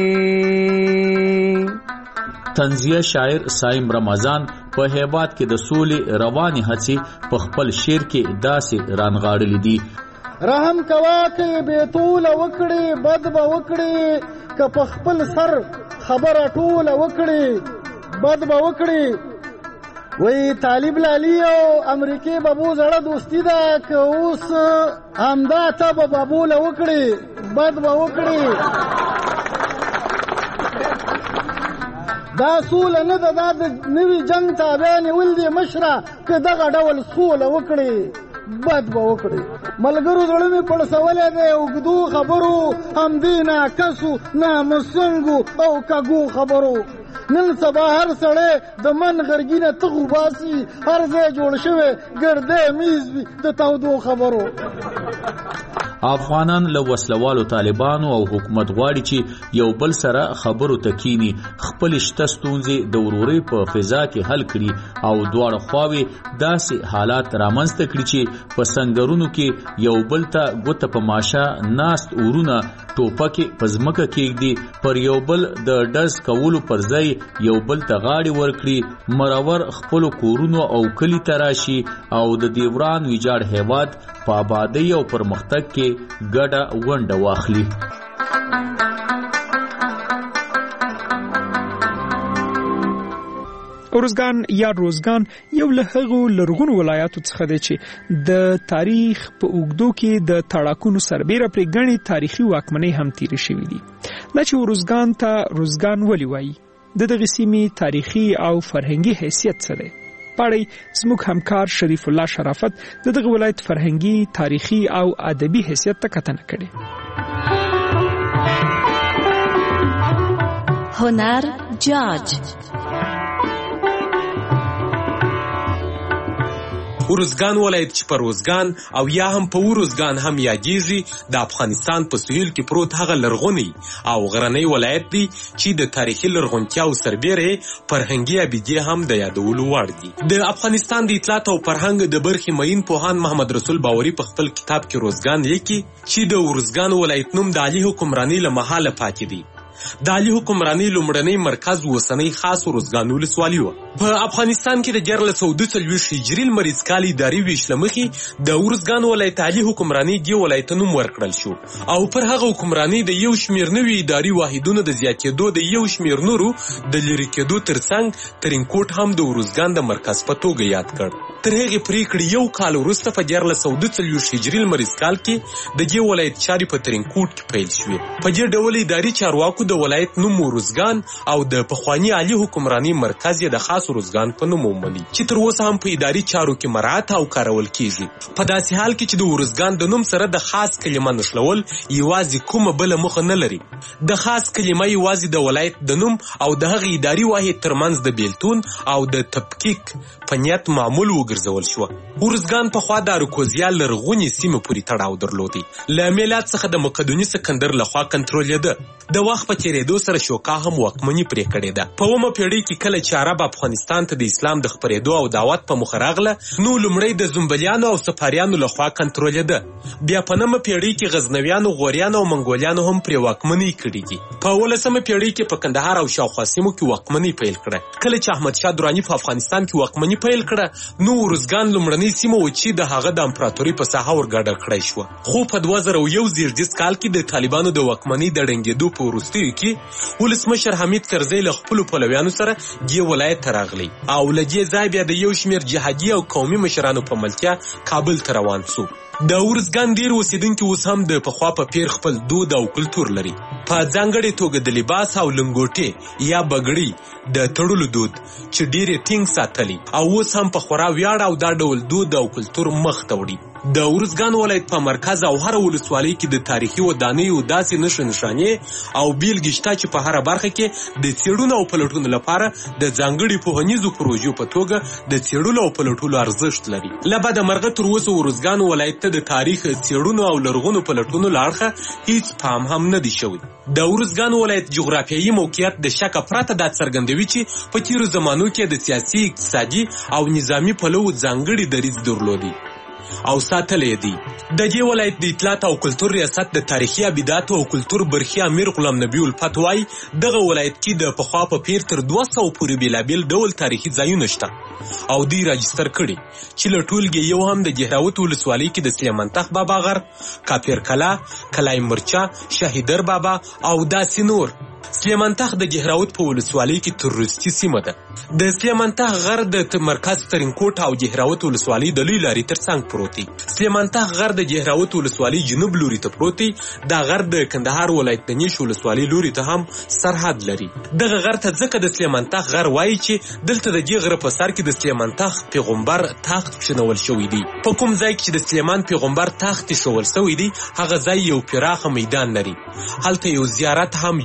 طنزیه شاعر سایم رمضان په هیواد کې د سولې رواني هڅې په خپل شعر کې داسې رانغاړلې دي رحم کوا کې بیتول وکړي بد به وکړي که په خپل سر خبره ټول وکړي بد به وکړي وی طالب لالی او امریکای بابو زړه دوستی ده که اوس همدا ته به بابو له وکړي بد به وکړي دا سوله نه ده دا د نوي جنګ تابع نیول دي مشره که دغه ډول سوله وکړي بد به وکړي ملګرو زړه مې پړسولی دی اوږدو خبرو همدې ناکسو نامسنګو او کږو خبرو نن سبا هر سړی د من غرګینه تغو باسي، هر ځای جوړ شوی ګردی میز وي د تودو خبرو. افغانان له وسلوالو طالبانو او حکومت غواړي چې یو بل سره خبرو ته کینی، خپل شته ستونزې د ورورۍ په فضا کې حل کړي او دواړه خواوې داسې حالات رامنځته کړي چې په سنگرونو کې یو بل ته ګوته په ماشه ناست اورونه ټوپکې په ځمکه کېږدي، پر یو بل د ډز کولو پر ځای یو بل ته غاړې ورکړي، مرور خپلو کورونو او کلي ته راشي او د دې وران ویجاړ هیواد په آبادۍ او پرمختګ کې ګډه ونډه واخلي. ارزګان یا روزګان یو له هغو لرغونو ولایاتو څخه دی چې د تاریخ په اوږدو کې د تړاکونو سربیره پرې ګڼې تاریخي واکمنۍ هم تیرې شوې دي. دا چې ارزګان ته روزګان ولې وایي، د دغې سیمې تاریخي او فرهنګي حیثیت څه دی؟ پاړی زموږ همکار شریف الله شرافت د دغه ولایت فرهنګي، تاریخي او ادبي حیثیت ته کتنه کړې. هنر جاج ارزګان ولایت چې په روزګان او یا هم په ورزګان هم یادېږي، د افغانستان په سهیل کې پروت هغه لرغونی او غرنی ولایت دی چې د تاریخي لرغونتیاو سربیره فرهنګي ابدي هم د یادولو وړ دی. د افغانستان د اطلاعات او فرهنګ د برخې معین پوهان محمد رسول باوري په خپل کتاب کې روزګان لیکي چې د ورزګان ولایت نوم د علي حکمراني له مهاله پاتې دی. د علي حکمراني لومړنی مرکز اوسنی خاص ورزګان ولسوالي وه. په افغانستان کې د 1442 هجري لمریز کال اداري ویش له مخې د ورزګان ولایت علي حکمراني دې ولایت نوم ورکړل شو او پر هغه حکمراني د یو شمېر نوي اداري واحدونو د زیاتېدو د یو شمېر نورو د لرې کېدو ترڅنګ ترینکوټ هم د ورزګان د مرکز په توګه یاد کړ. تر هغې پرېکړې یو کال وروسته په 1442 هجري لمریز کال کې د دې ولایت چارې په ترینکوټ کې پیل شوې. په دې ډول اداري چارواکو د ولایت نوم ورزګان او د پخواني علي حکمراني مرکز یې د خاص ورزګان په نوم ومني چې تر اوسه هم په اداري چارو کې مراعات او کارول کیږي. په داسې حال کې چې د ورزګان د نوم سره د خاص کلمه نښلول یوازې کومه بله موخه نه لري. د خاص کلمه یوازې د ولایت د نوم او د هغې اداري واحد ترمنځ د بیلتون او د تفکیک په نیت معمول وګرځول شوه. ورزګان پخوا د اراکوزیا لرغونې سیمې پورې تړاو درلودی. له میلاد څخه د مقدوني سکندر لخوا کنټرولېده. د وخت په تېرېدو سره شوکا هم واکمني پرې کړې ده. په 9مه پیړۍ کې کله چې عرب افغانستان ته د اسلام د خپرېدو او دعوت په موخه راغله، نو لومړی د زنبلیانو او صفاریانو لخوا کنټرولېده. بیا په 9مه پیړۍ کې غزنویانو، غوریانو او منګولیانو هم پرې واکمني کړې دي. په 18مه پیړۍ کې په کندهار او شاوخوا سیمو کې واکمني پیل کړه. کله چې احمدشاه دراني په افغانستان کې واکمني پیل کړه، نو ورزګان لومړنۍ سیمه و چې د هغه د امپراتورۍ په ساحه ورګډه کړی شوه. خو په 2001 زیږدیز کال کې د طالبانو د واکمنۍ د ړنګېدو په وروستیو کې ولسمشر حمید کرزی له خپلو پلویانو سره دې ولایت ته راغلی او له دې ځای بیا د یو شمېر جهادي او قومي مشرانو په ملتیا کابل ته روان سو. د ورزګان ډېر اوسېدونکي اوس هم د پخوا په پیر خپل دود او کلتور لري. په ځانګړې توګه د لباس او لنګوټې یا بګړۍ د تړلو دود چې ډېرې ټینګ ساتلی او اوس هم په خورا ویاړ او دا ډول دود او کلتور مخ ته وړي. د ورزګان ولایت په مرکز او هر ولسوالۍ کې د تاریخي ودانیو داسې نښې نښانې او بیلګې شته چې په هره برخه کې د څېړنو او پلټنو لپاره د ځانګړي پوهنیزو پروژو په توګه د څېړلو او پلټلو ارزښت لري. له بده مرغه تر اوسه ورزګان ولایت ته د تاریخ، څېړنو او لرغونو پلټنو له اړخه هیڅ پام هم نه دی شوی. د ورزګان ولایت جغرافیایي موقعیت د شکه پرته دا څرګندوي چې په تیرو زمانو کې د سیاسي، اقتصادي او نظامي پلوه ځانګړي دریځ درلودي او ساتلې دي. د دې ولایت د اطلاعات او کلتور ریاست د تاریخي ابداتو او کلتور برخي امیر غلام نبی الفت وایي دغه ولایت کې د پخوا په پیر تر 200 پورې بیلابیل ډول تاریخي ځایونه شته او دوی راجستر کړي چې له ټولګې یو هم د جهراوت ولسوالۍ کې د سلیمان تخت بابا غر، کاپیر کلا، کلای مرچا، شاهیدر بابا او داسې نور. سلیمان تخت د جهراوت په ولسوالۍ کې تر وروستي سیمه ده. د سلیمان تخت غر د مرکز ترینکوټ او جهراوت ولسوالۍ د لوی لارې ترڅنګ پروت دی. سلیمان تخت غر د جهراوت ولسوالۍ جنوب لوري ته پروت دی. دا غر د کندهار ولایت د نیش ولسوالۍ لوري ته هم سرحد لري. دغه غر ته ځکه د سلیمان تخت غر وایي چې دلته د دې غره په سر کې د سلیمان تخت پیغمبر تخت کښېنول شوی دی. په کوم ځای کې چې د سلیمان پیغمبر تخت ایښول شوی دی، هغه ځای یو پراخه میدان لري. هلته یو زیارت هم جوړ شوی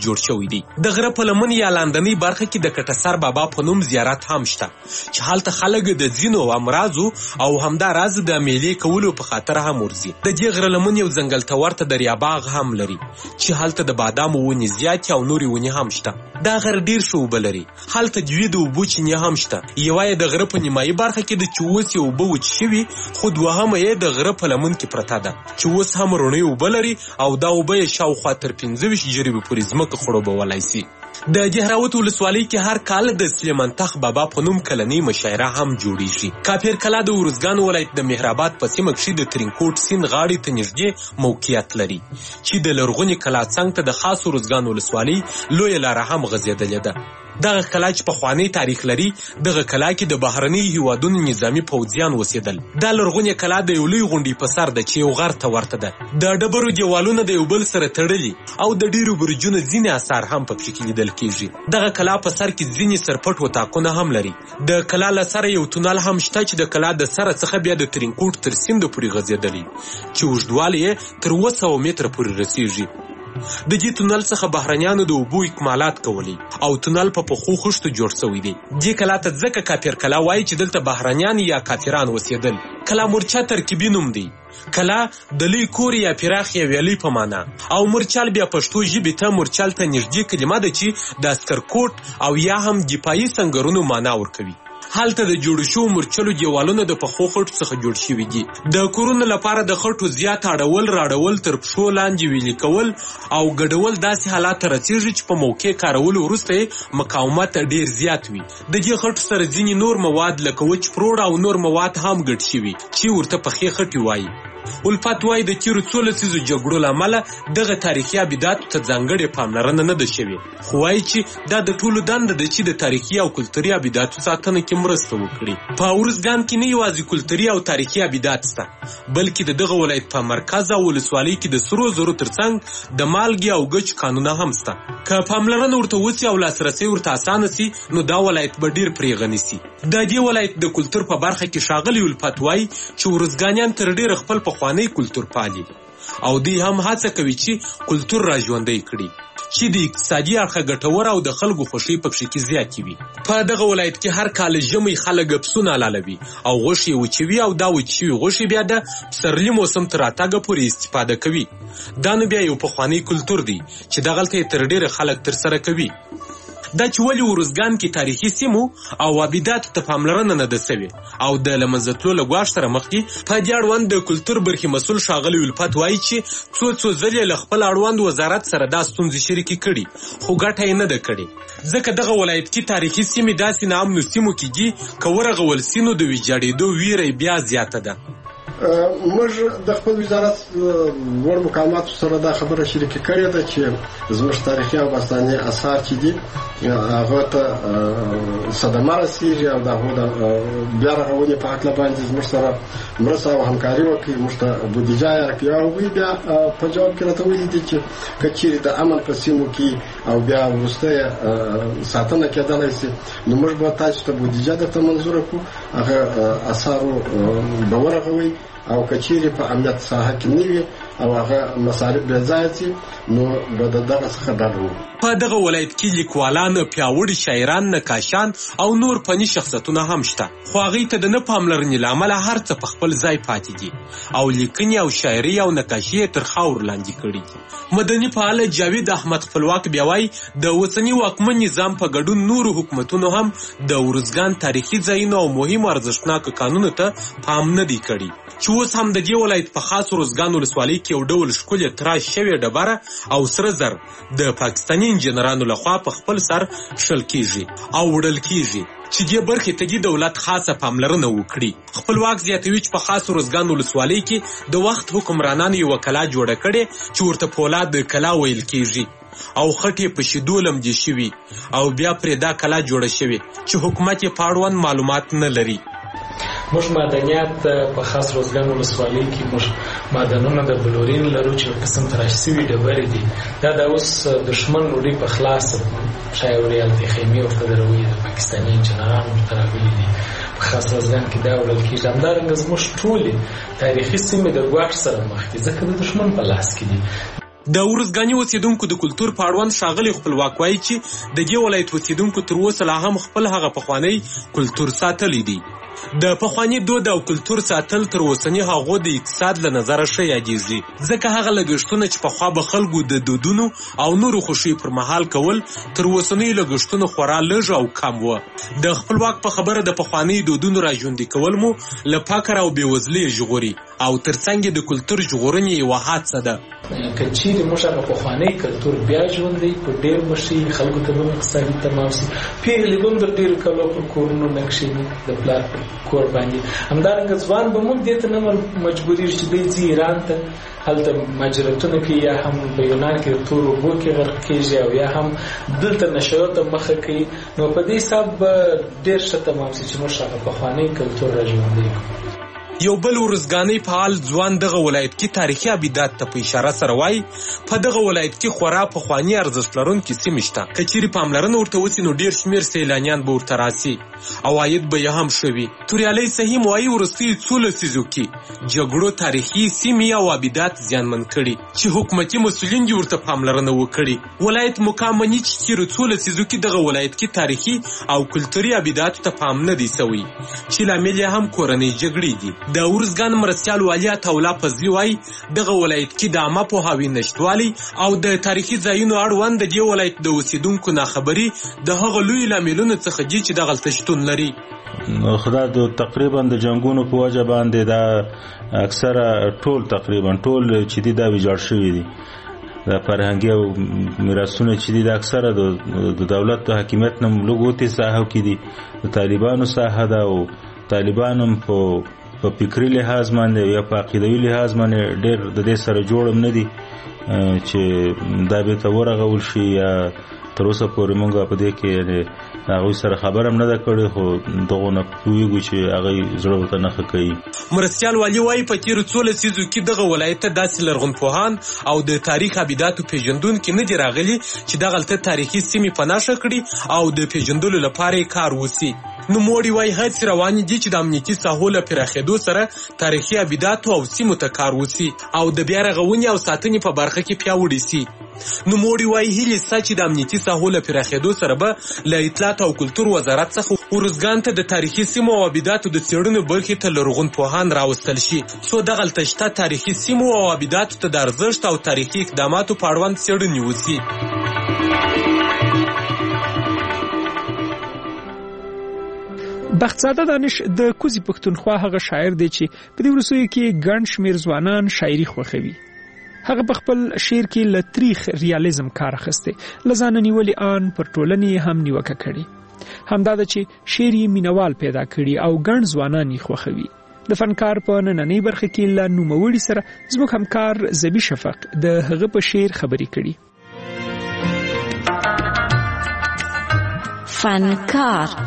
شوي دي. د غره په لمن یا لاندنۍ برخه کې د کټسر بابا په نوم زیارت هم شته چې هلته خلک د ځینو امراضو او همداراز د میلې کولو په خاطر هم ورځي. د دې غره لمن یو ځنګل ته ورته دریاباغ هم لري چې هلته د بادامو ونې زیاتې او نورې ونې هم شته. دا غر ډیر ښه اوبه لري. هلته دوې د اوبو چینې هم شته. یوه یې د غره په نیمایي برخه کې ده چې اوس یې اوبه وچ شوي، خو دوهمه یې د غره په لمن کې پرته ده چې اوس هم رڼې اوبه لري او دا اوبه یې شاوخوا تر 15 جریبې پورې ځمکه خړوبولی سي. د دهراوت ولسوالۍ کې هر کال د سلیمان تخ بابا په نوم کلنۍ مشاعره هم جوړیږي. کافر کلا د ارزګان ولایت د مهرآباد په سیمه کې د ترینکوټ سیند غاړې ته نږدې موقعیت لري چې د لرغونې کلا څنګ ته د خاص ارزګان ولسوالۍ لویه لاره هم غځېدلې ده. دغه کلا چې پخوانی تاریخ لري، دغه کلا کې د بهرني هیوادونو نظامی پوځیان اوسېدل. دا لرغونې کلا د یو لوی غونډۍ په سر ده چې یو غر ته ورته ده. د ډبرو دیوالونه د یو بل سره تړلي او د ډیرو برجونو ځینې اثار هم پکې کې لیدل کېږي. دغه کلا په سر کې ځینې سرپټ وطاقونه هم لري. د کلا له سره یو تونل هم شته چې د کلا د سره څخه بیا د ترینکوټ تر سیند پورې غځېدلی چې اوږدوالی یې تر 200 متره پورې رسیږي. د دې تونل څخه بهرنیانو د اوبو اکمالات کولی او تونل په پخو خښتو جوړ شوی دی. دې کلا ته ځکه کافر کلا وایي چې دلته بهرنیان یا کافران اوسېدل. کلا مورچا ترکیبي نوم دی. کلا د لوی کور یا پراخ یا ویلي په معنا او مورچال بیا پښتو ژبې ته مورچال ته نږدې کلمه ده چې د عسکرکوټ او یا هم دفاعي سنګرونو معنا ورکوي. هلته د جوړ شوو مورچلو دیوالونه د پخو خټو څخه جوړ شوي دي. د کورونو لپاره د خټو زیات اړول راړول تر پښو لاندې ویلي کول او ګډول داسې حالات ته رسېږي چې په موقع کارولو وروسته یې مقاومت ډیر زیات وي. د دې خټو سره ځینې نور مواد لکه وچ پروړ او نور مواد هم ګډ شوي چې ورته پخې خټې وایي. الفت وایي د تیرو څو لسیزو جګړو له امله دغه تاریخي ابداتو ته ځانګړې پاملرنه نه ده شوې، خو وایي چې دا د ټولو دنده ده چې د تاریخي او کلتوري ابداتو ساتنه کې مرسته وکړي. په ارزګان کې نه یوازې کلتوري او تاریخي ابدات شته، بلکې د دغه ولایت په مرکز او ولسوالۍ کې د سرو زرو ترڅنګ د مالګې او ګچ کانونه هم شته. که پاملرنه ورته وسي او لاسرسی ورته اسانه سي نو دا ولایت به ډیر پرې غني سي. د دې ولایت د کلتور په برخه کې ښاغلي الفت وایي چې ارزګانیان تر ډیره خپل پخوانی کلتور پالي او دوی هم هڅه کوي چې کلتور را ژوندی کړي چې د اقتصادي اړخه ګټور او د خلکو خوښي پکې کې زیاتې وي. په دغه ولایت کې هر کال ژمی خلک پسونه لالوي او غوښې وچوي او دا وچ شوي غوښې بیا د پسرلي موسم تر راتګه پورې استفاده کوي. دا نو بیا یو پخوانی کلتور دی چې دغلته یې تر ډیره خلک ترسره کوي. دا چې ولې ارزګان کې تاریخي سیمو او ابداتو ته پاملرنه نه ده سوې او د له منځه تلو له ګواښ سره مخ دي. په دې اړوند د کلتور برخې مسؤل ښاغلي الفت وایي چې څو ځلې له خپل اړوند وزارت سره دا ستونزې شریکې کړي خو ګټه یې نه ده کړې، ځکه دغه ولایت کې تاریخي سیمې داسې ناامنو سیمو کې دي که ورغول سي نو د ویجاړېدو ویره بیا زیاته ده. موږ د خپل وزارت لوړ مقاماتو سره دا خبره شریکه کړې ده چې زموږ تاریخي او باستاني اثار چې دي هغه ته صدمه رسېږي او د هغو د بیا رغونې په هکله باندې زموږ سره مرسته او همکاري وکړي، موږ ته بودیجه یې راکړي. او هغوی بیا په جواب کې راته ویلي دي چې که چیرې د امن په سیمو کې او بیا وروسته یې ساتنه کېدلی سي نو موږ به تاسو ته بودیجه درته منظوره کړو، هغه اثارو به ورغوئ او کچيري په امنیت ساحه کې نیوي او هغه مصارف به ځای سي نو به دغه څخه ډارو. په دغه ولایت کې لیکوالان، پیاوړي شاعران، نقاشان او نور فني شخصیتونه هم شته، خو هغوی ته د نه پاملرنې له امله هر څه په خپل ځای پاتې دي او لیکنې او شاعري او نقاشي یې تر خاور لاندې کړي دي. مدني فعال جاوید احمد خپلواک بیا وایي د اوسني واکمن نظام په ګډون نورو حکومتونو هم د ارزګان تاریخي ځایونو او مهمو ارزښتناکو کانونو ته پام نه دی کړی چې اوس هم د دې ولایت په خاص ارزګان ولسوالۍ کې یو ډول ښکلې تراش شوې ډبره او سره زر د پاکستاني انجینرانو لخوا په خپل سر شل کیږي او وړل کیږي چې دې برخې ته دې دولت خاصه پاملرنه وکړي. خپلواک زیاتوي چې په خاص ارزګان ولسوالۍ کې د وخت حکمرانانو یوه کلا جوړه کړې چې ورته پولاد کلا ویل کیږي او خټې په شیدو لمدې شوي او بیا پرې دا کلا جوړه شوې چې حکومت یې په اړوند معلومات نه لري. موږ معدنیات په خاص روزګان ولسوالۍ کې موږ معدنونه د بلورین لرو چې قسم تراش شوي ډبرې دي. دا د اوس دښمن وړي په خلاص شاید ریالتي خیمې ورته دروي د پاکستاني انجینرانو ورته راغلي دي. په خاص روزګان کې دا وړل کېږي. همدارنګه زموږ ټولې تاریخي سیمې د ګواښ سره مخ دي ځکه د دښمن په لاس کې دي. د ارزګانی اوسیدونکو د کلتور په اړوند ښاغلی خپلواک وایي چې د دې ولایت اوسیدونکو تر اوسه لا هم خپل هغه پخوانی کلتور ساتلی دی. د پخوانی دود او کلتور ساتل تر اوسنی هغو د اقتصاد له نظره ښه یادیږي، ځکه هغه لګښتونه چې پخوا به خلکو د دودونو او نورو خوښیو پر مهال کول تر اوسنیو لګښتونو خورا لږ او کم وه. د خپلواک په خبره د پخوانیو دودونو راژوندي کول مو له فقر او بېوزلۍ ژغوري او ترڅنګ د کلتور ژغورنې یوه هڅه ده. که چیرې موږ هغه پخوانی کلتور بیا ژوندی په ډېر مشي خلکو ته هم اقتصادي تمام سي، پیغلې به هم د ډېرو کلو پر کورونو نه کښېني د پلار پر کور باندې. همدارنګه ځوان به موږ دې ته نه مجبورېږي چې دی ځي ایران ته، هلته مهاجرتونه کوي، یا هم په یونان کې د تورو اوبو کې غرق کېږي، او یا هم دلته نشو ته مخه کوي. نو په دې حساب به ډېر ښه تمام سي چې موږ هغه پخوانی کلتور را ژوندی کړو. یو بل ورزګانی فعال ځوان دغه ولایت کې تاریخي ابیدات ته په اشاره سره وایي په دغه ولایت کې خورا پخواني ارزښت لرونکي سیمې شته. که چیرې پاملرنه ورته وسي نو ډېر شمېر سیلانیان به ورته راسي او عاید به یې هم ښه وي. توریالی صحیم وایي وروستیو څو لسیزو کې جګړو تاریخي سیمې او ابیدات زیانمن کړي چې حکومتي مسؤلین دې ورته پاملرنه وکړي. ولایت مقام مني چې تېرو څو لسیزو کې دغه ولایت کې تاریخي او کلتوري ابیداتو ته پام نه دی سوی چې لامل یې هم کورنۍ جګړې دي. د ارزګان مرستیال والي عطاالله فضلي وایي دغه ولایت کې د عامه پوهاوي نشتوالی او د تاریخي ځایونو اړوند د دې ولایت د اوسیدونکو ناخبري د هغه لوی لاملونو څخه دي چې دغلته شتون لري. خدا د تقریبا د جنگونو په وجه باندې دا اکثره تقریبا ټول چې دي دا ویجاړ شوي دي. د فرهنګي او میراثونه چې دي د اکثره د دولت د حاکمیت نه لږ ساحو کې دي. د طالبانو ساحه ده او طالبان هم په فکري لحاظ باندې یا په عقیدوي لحاظ باندې ډېر د دې سره جوړم نه دي چې دا به ته ورغول شي، یا تر اوسه پورې مونږ په دې کې هغوی سره خبر هم نه ده کړې، خو دغو نه پوهېږو چې هغوی زړه ورته نښه کوي. مرستیال والي وایي په تېرو څو لسیزو کې دغه ولایت ته داسې لرغونپوهان او د تاریخ ابیداتو پېژندونکي نه دي راغلي چې دغلته تاریخي سیمې په نښه کړي او د پېژندلو لپاره یې کار وسي. نوموړي وایي هڅې روانې دي چې د امنیتي ساحو له پراخېدو سره تاریخي ابیداتو او سیمو ته کار وسي او د بیا رغونې او ساتنې په برخه کې پیاوړي سي. نوموړي وایي هیلې سته چې د امنیتي ساحو له پراخېدو سره به له اطلاعات او کلتور وزارت څخه ارزګان ته د تاریخي سیمو او ابیداتو د څېړنو برخې ته لرغونپوهان راوستل شي څو دغلته شته تاریخي سیمو او ابیداتو ته د ارزښت او تاریخي اقداماتو په اړوند څېړنې وسي. بختزاده دانش د کوزي پښتونخوا هغه شاعر دی چې په دې وروستیو کې ګڼ شمېر ځوانان شاعري خوښوي. هغه په خپل شعر کې له تریخ ریالیزم کار اخیستی، له ځانه نیولې آن پر ټولنې هم نیوکه کړې. همدا ده چې شعر یې مینوال پیدا کړي او ګڼ ځوانان یې خوښوي. د فنکار په نننۍ برخه کې له نوموړي سره زموږ همکار زبی شفق د هغه په شعر خبرې کړي. فنکار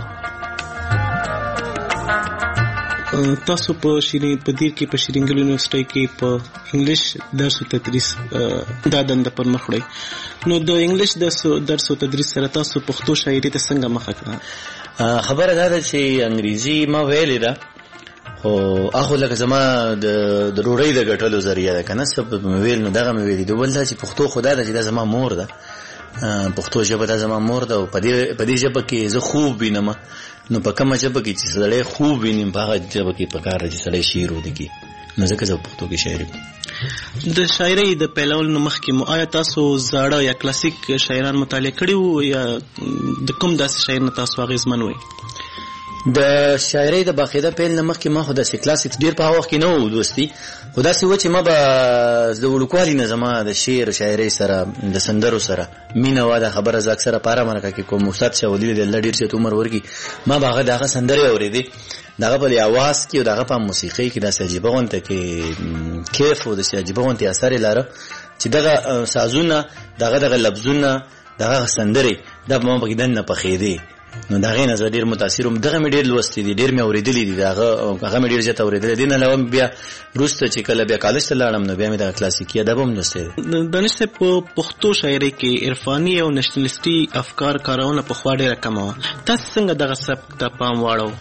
تاسو په شیرین په دیر کې په شیرینګل یونیورسيټي کې په انګلیش درس او تدریس دا دنده پر مخ وړئ، نو د انګلیش درس او تدریس سره تاسو پښتو شاعري ته څنګه مخه کړه؟ خبره دا ده چې انګریزي ما ویلې ده، خو اخو لکه زما د ډوډۍ د ګټلو ذریعہ ده کنه، سبب مې ویل نو دغه مې ویلې دی. بل دا چې پښتو خدا ده چې دا زما مور ده، پښتو ژبه دا زما مور ده او په دې ژبه کې زه خوب وینم. نو په کومه ژبه کې چې سړی خوب ویني په هغه ژبه کې پکار دی چې سړی شعر ولیکي، نو ځکه زه پښتو کې شاعري کوم. د شاعرۍ د پیلولو مخکې مو آیا تاسو زاړه یا کلاسیک شاعران مطالعه کړي وو یا د کوم داسې شاعر نه تاسو اغېزمن وئ؟ د شاعرۍ د باقاعده پیل نه مخکې ما خو داسې کلاسیک ډېر په هغه وخت کې نه و دوستي، خو داسې و چې ما به د وړوکوالي نه زما د شعر شاعرۍ سره د سندرو سره مینه وه. دا خبره زه اکثره په هره مرکه کې کوم استاد شاه ولي دی الله ډېر زیات عمر ورکړي، ما به هغه د هغه سندرې اورېدې، د هغه په اواز کې او د هغه په موسیقۍ کې داسې عجیبه غونته کې کیف او داسې عجیبه غونتې اثر یې لاره چې دغه سازونه دغه لفظونه دغه سندرې دا به ما پکې دننه پخېدې. نو دا غي نه زه ډیر متاثر وم، دغه مې ډیر لوستې دي، ډیر مې اورېدلې دي، هغه مې ډیر زیات اورېدلې دي. نه علاوه بیا وروسته چې کله بیا کالج ته لاړم نو بیا مې د کلاسیکي ادب هم لوستې دي. دانش صاحب په پښتو شاعرۍ کې عرفاني او نېشنلستي افکار کارونه په خوا ډیره کمه وه، تاسو څنګه دغه سبک ته پام واړو؟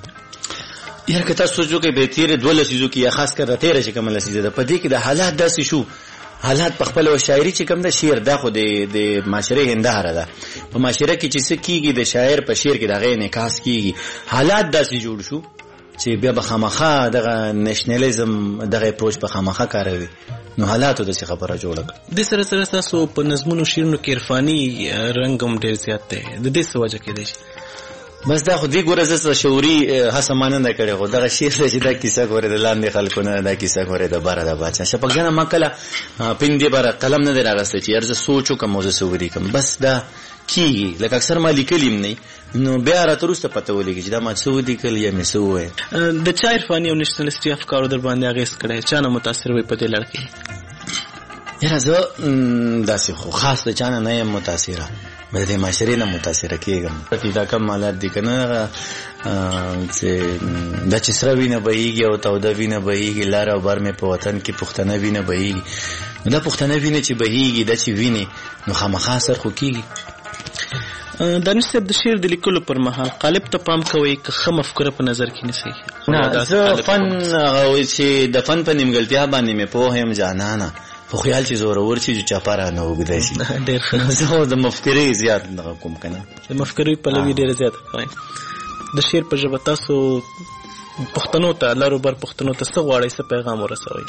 یار که تاسو سوچو کې به تیرې 12 لسیزو کې یا خاص کر تیرې چې کومه لسیزه ده په دې کې د حالات داسې شو حالات په خپل شاعري چې کوم د شعر دا خو د معاشره هنداره ده په معاشره کې چې څه کیږي د شاعر په شعر کې دغه انعکاس کیږي حالات داسې جوړ شو چې بیا به خامخا دغه نېشنلیزم دغه اپروچ په خامخا کاروي نو حالاتو د څه خبره جوړه د سره سره تاسو په نظمونو شعرونو کې عرفاني رنګ هم ډېر زیات دی د دې څه وجه کېدای شي بس دا خو دې ګوره زه شعوري هڅه ماننده کړې خو دغه شعر چې دا کیسه ګوره د لاندې خلکو نه دا کیسه ګوره د باره د باچا شپږجنه ما کله پندې باره قلم نه دی راغستی چې یار زه سوچ وکړم او زه څه ولیکم بس دا کیږي لکه اکثر ما لیکلیم نه نو بیا راته وروسته پته ولګي چې دا ما څه ولیکل یا مې څه وویل د چا عرفاني او نېشنلستي افکارو در باندې اغېز کړی چا نه متاثر وي په دې لړ کې یاره زه داسې خو خاص د چا نه نه یم متاثره بل د معاشرې نه متاثره کېږم دا کم حالات دي که نه چې دا چې سره وینه بهیږي او توده وینه بهیږي لار او بر مې په وطن کې پښتنه وینه بهیږي نو دا پښتنه وینه چې بهیږي دا چې وینې نو خامخا اثر خو کېږي دانش صاحب د شعر د لیکلو پر مهال قالب ته پام کوئ که ښه مفکوره په نظر کې نیسئ نه زه فن هغه چې د فن په نیمګړتیا باندې مې پوه یم جانانه خو خیال چې زورور چې چاپه رانه اوږدی شي ډېر ښه زه د مفکرې زیات دغه کوم که نه د مفکرې پلوي ډېره زیاته کوئ د شعر په ژبه تاسو پښتنو ته لارو بر پښتنو ته څه غواړئ څه پیغام ورسوئ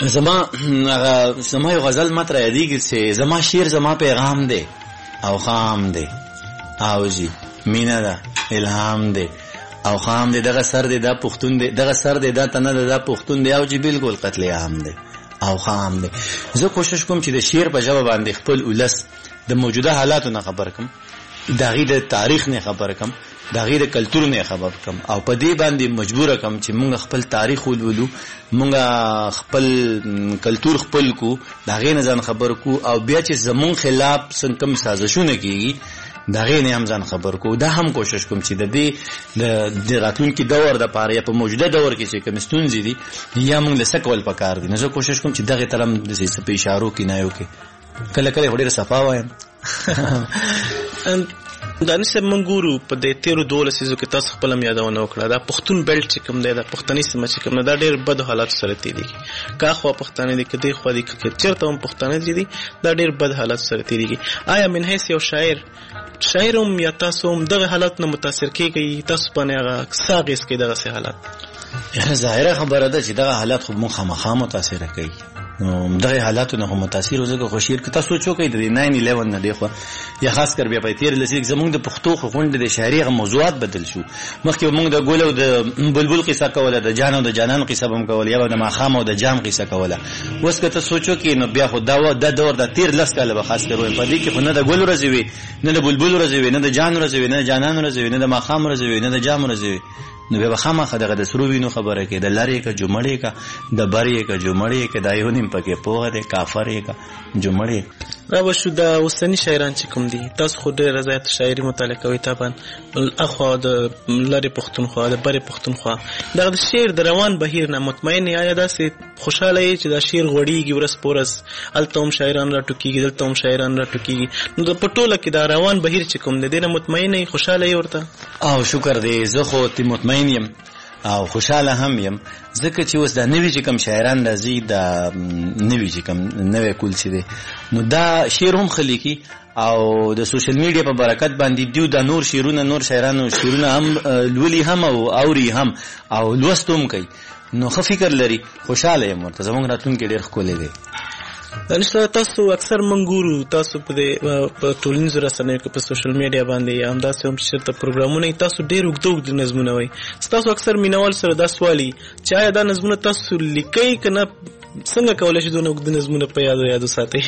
زما یو غزل ماته رايادېږي چې زما شعر زما پیغام دی او خام دی او جی مینه ده الهام دی او خام دی دغه سر دی دا پښتون دی دغه سر دی دا تنه دی دا پښتون دی او جی بالکل قتل عام دی او خام دی زه کوشش کوم چې د شعر په ژبه باندې خپل ولس د موجوده حالاتو نه خبر کم د هغې د تاریخ نه خبر کم د هغې د کلتور نه خبر کم او په دې باندې مجبوره کم چې مونږ خپل تاریخ ولولو مونږ خپل کلتور خپل کو د هغې نه ځان خبر کو او بیا چې زمونږ خلاف څنګه کوم سازشونه کېږي د هغې نه هم ځان خبر کو دا هم کوشش کوم چې د دې د راتلونکي دور دپاره یا په موجوده دور کې چې کوم ستونزې دي یا مونږ له څه کول پکار دي نو زه کوشش کوم چې دغې طرف داسې څه په اشارو کنایو کې کله کله خو ډېره صفا وایم دانش صاحب موږ ګورو په دې تېرو 12 لسیزو کې تاسو خپله هم یادونه وکړه دا پښتون بیلټ چې کوم دی دا پښتني سیمه چې کوم دا ډېر بد حالاتو سره تېرېږي که اخوا پښتانه دي که دې خوا دي که چېرته هم پښتانه دي دا ډېر بد حالاتو سره تېرېږي آیا من حیث یو شاعر هم یا تاسو هم دغه حالات نه متاثر کېږئ تاسو باندې هغه څه اغېز کوي دغسې حالات ظاهره خبره ده چې دغه حالات خو موږ خامخا متاثره کوي نو دغه حالاتو نه هم متاثر وځکه خو شعر کې تاسو سوچ وکړئ د 9/11 نه دی خو یا خاص کر بیا په 13 لسیز زمونږ د پښتو خو غونډې د شاعري هغه موضوعات بدل شو مخکې موږ د ګل او د بلبل قصه کوله د جان او د جانان قصه هم کوله یا د ماښام او د جام قصه کوله اوس که تاسو سوچ وکړئ نو بیا خو دا دور د 13 لس کاله به خاص کر وي په دې کې خو نه د ګل ورځې وي نه د بلبل ورځې وي نه د جان ورځې وي نه د جانان ورځې وي نه د ماښام ورځې وي نه د جام ورځې وي نو بیا به خامخا دغه د سرو وینو خبره کې د لرې که جمړې که د برې که جمړې که دا یو نیم پکې پوهه دی کافر یې که جمړې را شو د اوسني شاعران چې کوم دي تاسو خو ډېره زیات شاعري مطالعه کوئ طبعا اخوا د لرې پښتونخوا د برې پښتونخوا دغه د شعر د روان بهیر نه مطمئن یې آیا داسې خوشحاله یې چې دا شعر غوړېږي ورځ په ورځ هلته هم شاعران راټوکېږي دلته هم شاعران راټوکېږي نو په ټوله کې دا روان بهیر چې کوم دی دې نه مطمئن یې خوشحاله یې ورته او شکر دی زه خو مطمئن یم او خوشاله هم یم ځکه چې اوس دا نوي چې کوم شاعران راځي دا نوي چې کوم نوی کول چې دی نو دا شعر هم ښه لیکي او د سوشل میډیا په برکت باندې دیو دا نور شعرونه نور شاعرانو شعرونه هم لولي هم او اوري هم او لوست هم کوي نو ښه فکر لري خوشاله یم ورته زموږ راتلونکی ډېر ښکلی دی دانش تاسو اکثر منګورو تاسو په ټولنیزو رسنیو کې په سوشل میډیا باندې یا همداسې هم چې چېرته پروګرامونه تاسو ډېر اوږده نظمونه وایي ستاسو اکثر مینوال سره دا سوالي چې آیا دا نظمونه تاسو لیکئ که نه څنګه کولی شي دونه اوږده نظمونه په یادو ساتئ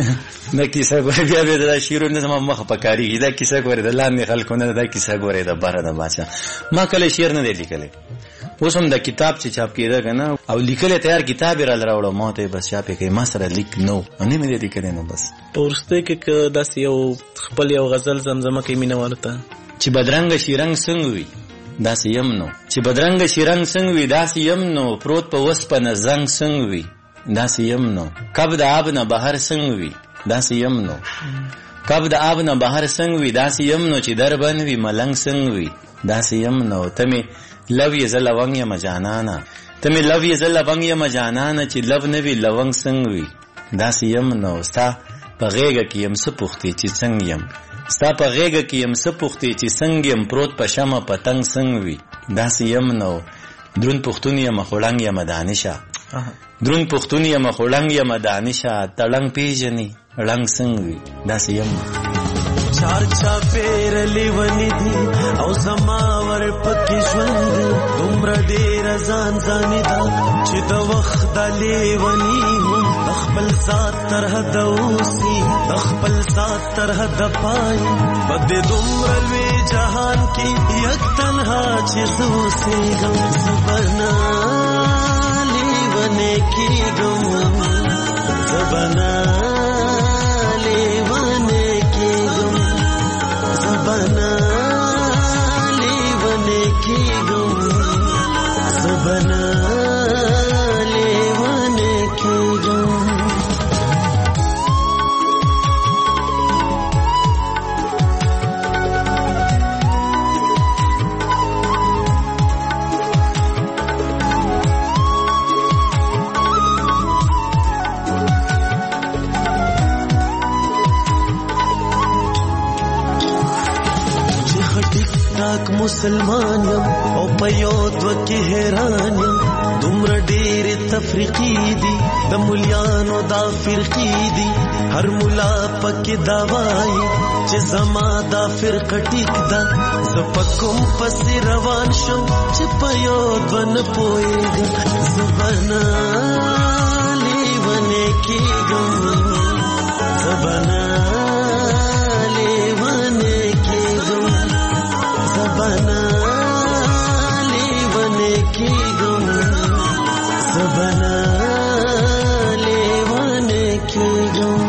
دا کیسه ګورې بیا بیا دا شعرونه زما مخه په کارېږي دا کیسه ګورې د لاندې خلکو نه دا کیسه ګورې د بره د باچا ما کله شعر نه دی لیکلی اوس هم د کتاب چې چاپ کېده که نه او لیکلی تیار کتاب یې راله راوړه ما ته یې بس چاپ یې کوي ما سره لیک نه و نه مې دی لیکلی نو بس په وروستیو کې که داسې یو خپل یو غزل زمزمه کوي مینهوالو ته چې بدرنګه شیرنګ څنګه وي داسې یم نو چې بدرنګه شیرنګ څنګه وي داسې یم نو پروت په وسپنه زنګ څنګه وي داسې یم نو کب د آب نه بهر څنګه وي داسې یم نو کب د آب نه بهر څنګه وي داسې یم نو چې در بند وي ملنګ څنګه وي داسې یم نو ته مې لو یې زه لونګ یم جانانه ته مې لو یې زه لونګ یم جانانه چې لو نه وي لونګ څنګه وي داسې یم نو ستا په غېږه کې یم څه پوښتې چې څنګه یم ستا په غېږه کې یم څه پوښتې چې څنګه یم پروت په شمه پتنګ څنګه وي داسې یم نو درون پښتون یم خوړنګ یم دانشه درون پښتون یم خوړنګ یم دانشه تړنګ پیژنې رنګ څنګه وي داسې یم چار چا پیر لیونی دی او زماور پکی ژوند دومره ډیر ځان ځاني دا چې د وخت د لیونی هم د خپل ذات تر حد اوسي د خپل ذات تر حد پای بد دومره لوی جهان کې یک تنها چې اوسي غم زبنا لیونی کېږم زبنا بنا لیونے کی گم بنا لیونے کی گم مسلمان یم او په یو دوه کې حیران یم دومره ډېرې تفریقې دي د مولیانو دا فرقې دي هر مولا پکې دا وایي چې زما دا فرقه ټیک ده زه په کوم پسې روان شم چې په یو دوه نه پوهېږم زه به نه لیونی کېږم زه به نه لیونی کېږم بنا لیونے کی گم بنا لیونے کی گم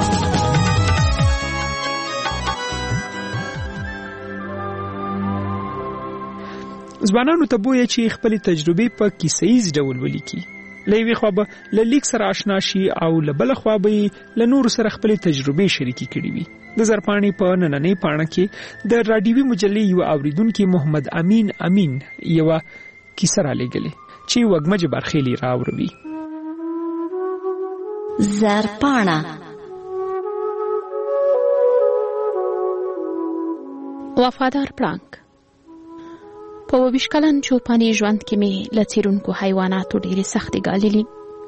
ځوانانو ته بویه چې خپل تجربې په کیسه‌ایز ډول ولیکي له یوې خوا به له لیک سره آشنا شي او له بله خوا به له نورو سره خپل تجربې شریکې کړي وي د زرپاڼې په نننۍ پاڼه کې د راډیوي مجلې یو اوریدونکي محمد امین یوه کیسه رالیږلې چې وږمه جبارخیلي راوړوي زرپاڼه وفادار پړانګ په 20 کلن چوپاني ژوند کې مې له څیرونکو حیواناتو ډېرې سختې ګاللې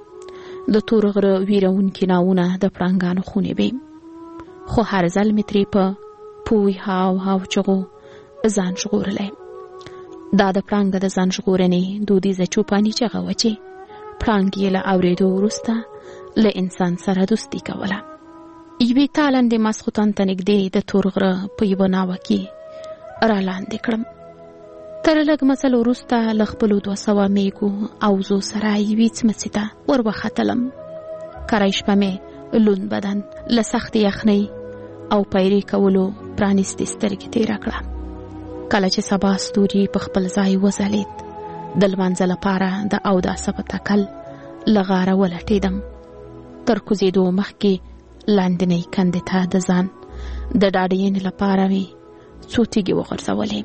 د تور غره ویرونکي ناونه د پړانګانو خونې وې خو هر ځل مې ترې په پوی هاو چغو ځان ژغورلی دا د پړانګ د ځان ژغورنې دودیزه چوپاني چغه وه چې پړانګ یې له اورېدو وروسته له انسان سره دوستي کوله یوې تالندې ماسخوتن ته نږدې د تور غره په یوه ناوه کې رالاندې کړم تر لږ مزل وروسته له خپلو 200 میږو او زو سره یوې څمڅې ته وروختلم کری شپه مې لوند بدن له سختې یخنۍ او پیرې کولو پرانیستې سترګې تېره کړه کله چې سبا ستوري په خپل ځای وځلېد د لمانځه لپاره د اوداسه په تکل له غاره ولټېدم تر کوزېدو مخکې لاندنۍ کندې ته د ځان د ډاډینې لپاره مې څو تیږې وغورځولې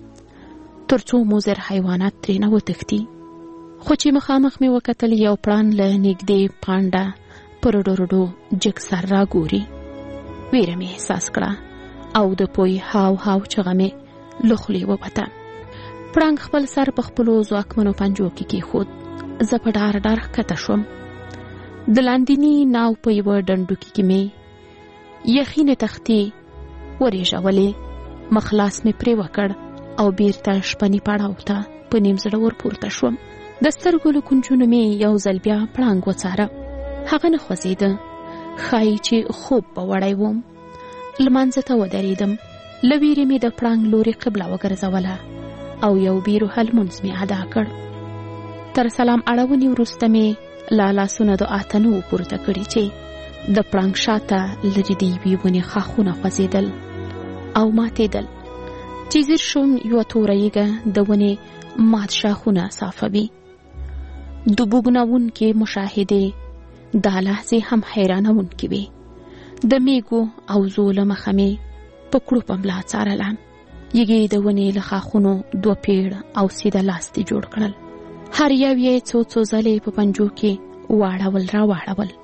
تر څو مضر حیوانات ترېنه وتښتي خو چې مخامخ مې وکتل یو پړان له نږدې پانډه پر ډوډو جګ سر را ګوري ویره مې احساس کړه او د پوی هاو چغه مې له خولې ووته پړانګ خپل سر په خپلو ځواکمنو پنجو کې کېښود زه په ډار ښکته شوم د لاندیني ناو په یوه ډنډوکي کې مې یخینې تختې ورېژولې مخ لاس مې پرې وکړ او بیرته شپني پړاو ته په نیم زړه ورپورته شوم د سترګو له کونجونو مې یو ځل بیا پړانګ وڅاره هغه نه خوځېده ښایي چې خوب به وړی وم لمانځه ته ودرېدم له ویرې مې د پړانګ لورې قبله وګرځوله او یو بیروحه لمونځ مې ادا کړ تر سلام اړونې وروسته مې لا لاسونه د آتنو پورته کړي چې د پړانګ شاته لرې د یوې ونې ښاخونه خوځېدل او ماتېدل چې ځیر شوم یوه توره یږه د ونې مات شاخونه صافوي د بوږنوونکې مشاهدې دا لحظې هم حیرانوونکې وې د میږو او زو له مخه مې په کړوپ ملا څارله یږې د ونې له ښاخونو 2 پیړ او سیده لاستې جوړ کړل هر یو یې څو ځلې په پنجو کې واړول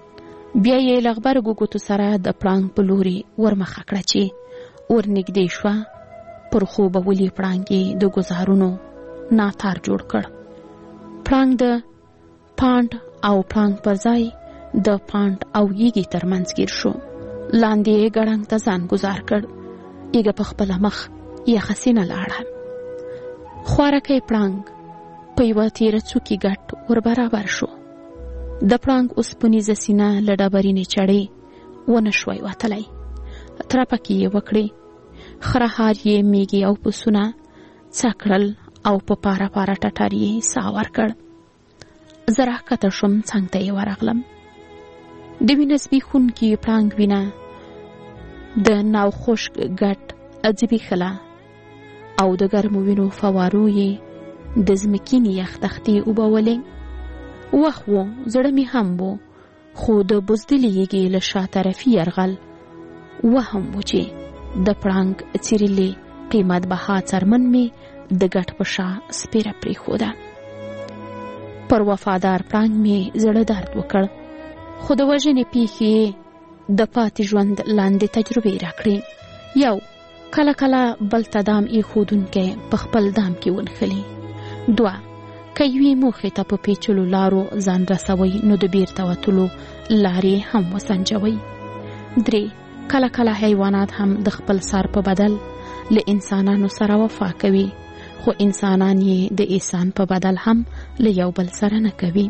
بیا یې له غبرګو ګوتو سره د پړانګ په لوري ورمخه کړه چې ورنږدې شوه. پر خوب ولي پړانګ یې د ګزارونو ناتار جوړ کړ. پړانګ د پاند او پړانګ پر ځای د پاند او یږي ترمنځ ګیر شو. لاندې یې ګړنګ ته ځان گزار کړ. یږه په خپله مخ یخه سینه لاړه. خوارکی پړانګ په یوه تیره څوکې ګټ ور برابر شو. د پړانګ اوسپنیزه سینه له ډبرینې چړې ونه شوی وتلی. ترپکې یې وکړې. خره هار یې میږي او پسونه څکړل او په پاره پاره ټټر یې ساه ورکړ. زه راښکته شوم، څنګ ته یې ورغلم. د وینه زبېښونکي پړانګ وینه د ناوخوشک ګټ ځبېښله او د ګرمو وینو فوارو یې د ځمکینې یخ تختې اوبولې. وخت و، زړه مې هم و، خو د بزدلې یږې له شا طرفي یرغل وهم و چې د پړانګ څیرلې قیمت بها څرمن مې د ګټ په شا سپېره پرېښوده. پر وفادار پړانګ مې زړه درد وکړ، خو د وژنې پیښې د پاتې ژوند لاندې تجربې راکړې. یو، کله کله بل ته دام ایښودونکی په خپل دام کې ونښلي. دوه، که یوې موخې ته په پیچلو لارو ځان رسوئ نو د بیرته وتلو لارې هم وسنجوئ. درې، کله کله حیوانات هم د خپل سر په بدل له انسانانو سره وفا کوي، خو انسانان یې د احسان په بدل هم له یو بل سره نه کوي.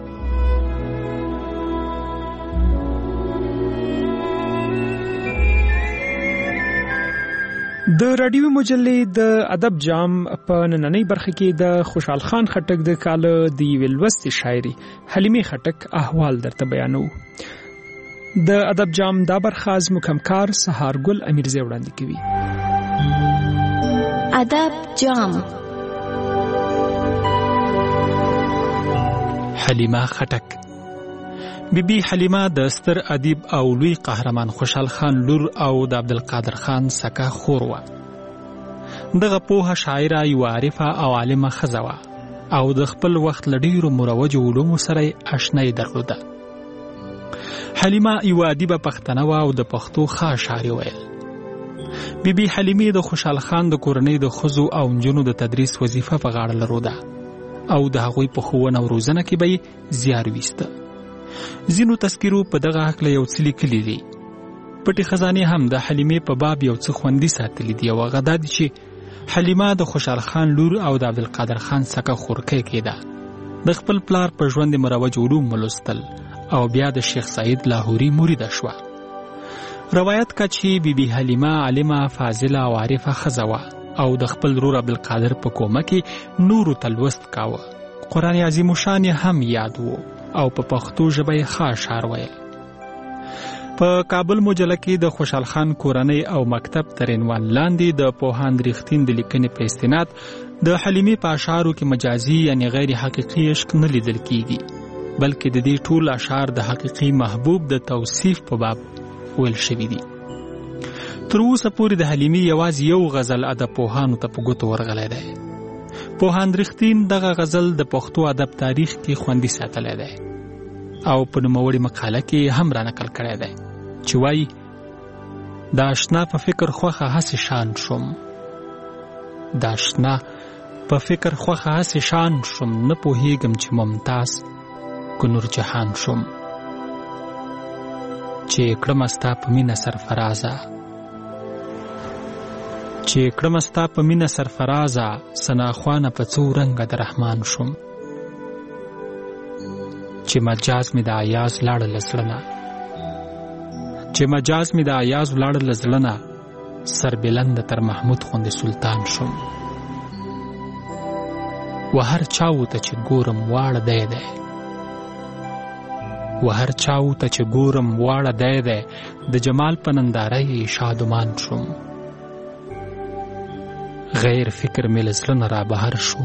د رادیو مجلې د ادب جام په نننۍ برخه کې د خوشحال خان خټک د کاله د یوې لوستې شاعري حلیمې خټک احوال درته بیانو. د ادب جام دا برخه زموږ همکار سهارګل امیرزی وړاندې کوي. ادب جام. حلیمه خټک. بیبي حلیمه د ستر ادیب او لوی قهرمان خوشحال خان لور او د عبدالقادر خان سکه خور وه. دغه پوهه شاعره یوه عارفه او عالمه ښځه وه او د خپل وخت له ډېرو مروجو علومو سره یې اشنایي درلوده. حلیمه یوه ادیبه پښتنه وه او د پښتو ښه اشعار ویل. بیبي حلیمې د خوشحال خان د کورنۍ د ښځو او نجونو د تدریس وظیفه په غاړه لروده او د هغوی په ښوونه او روزنه کې به یې زیار ویسته. ځینو تذکیرو په دغه هکله یو څه لیکلي دي. پټې خزانې هم د حلیمې په باب یو څه خوندي ساتلي دي او هغه دا دي چې حلیمه د خوشحال خان لور او د عبدالقادر خان سکه خورکۍ کېده. د خپل پلار په ژوند مروج علوم ولوستل او بیا د شیخ سعید لاهوري مریده شوه. روایت کا چې بیبي حلیمه عالمه، فاضله او عارفه ښځه وه او د خپل ورور عبدالقادر په کومه کې نورو ته لوست کاوه. قرآن عظیم الشان هم یاد وو او په پښتو ژبه یې ښه اشعار ویل. په کابل مجله کې د خوشحال خان کورنۍ او مکتب تر عنوان لاندې د پوهاند ریښتین د لیکنې په استناد د حلیمې په اشعارو کې مجازي یعنی غیر حقیقي عشق نه لیدل کیږي، بلکې د دې ټول اشعار د حقیقي محبوب د توصیف په باب ویل شوي دي. تر اوسه پورې د حلیمې یوازې یو غزل ادب پوهانو ته په ګوتو ورغلی دی. پوهاند ریښتین دغه غزل د پښتو ادب تاریخ کې خوندي ساتلی دی او په نوموړې مقاله کې هم را نقل کړی دی چې وایي: د اشنا په فکر خوښه هسې شان شوم، د اشنا په فکر خوښه هسې شان شوم، نه پوهیږم چې ممتاز که نور جهان شوم، چې کړم ستا په مینه سرفرازه، چې کړم ستا په مینه سرفرازه، سناخوانه په څو رنګه د رحمان شوم، چې مجاز مې د عیاز لاړه له زړه نه، چې مجاز مې د عیاز لاړه له زړه نه، سربلنده تر محمود غوندې سلطان شوم، و هر چاو ته چې ګورم واړه دی دی، و هر چاو ته چې ګورم واړه دی دی، د جمال په ننداره یې شادمان شوم، غیر فکر مې له زړه نه را بهر شو،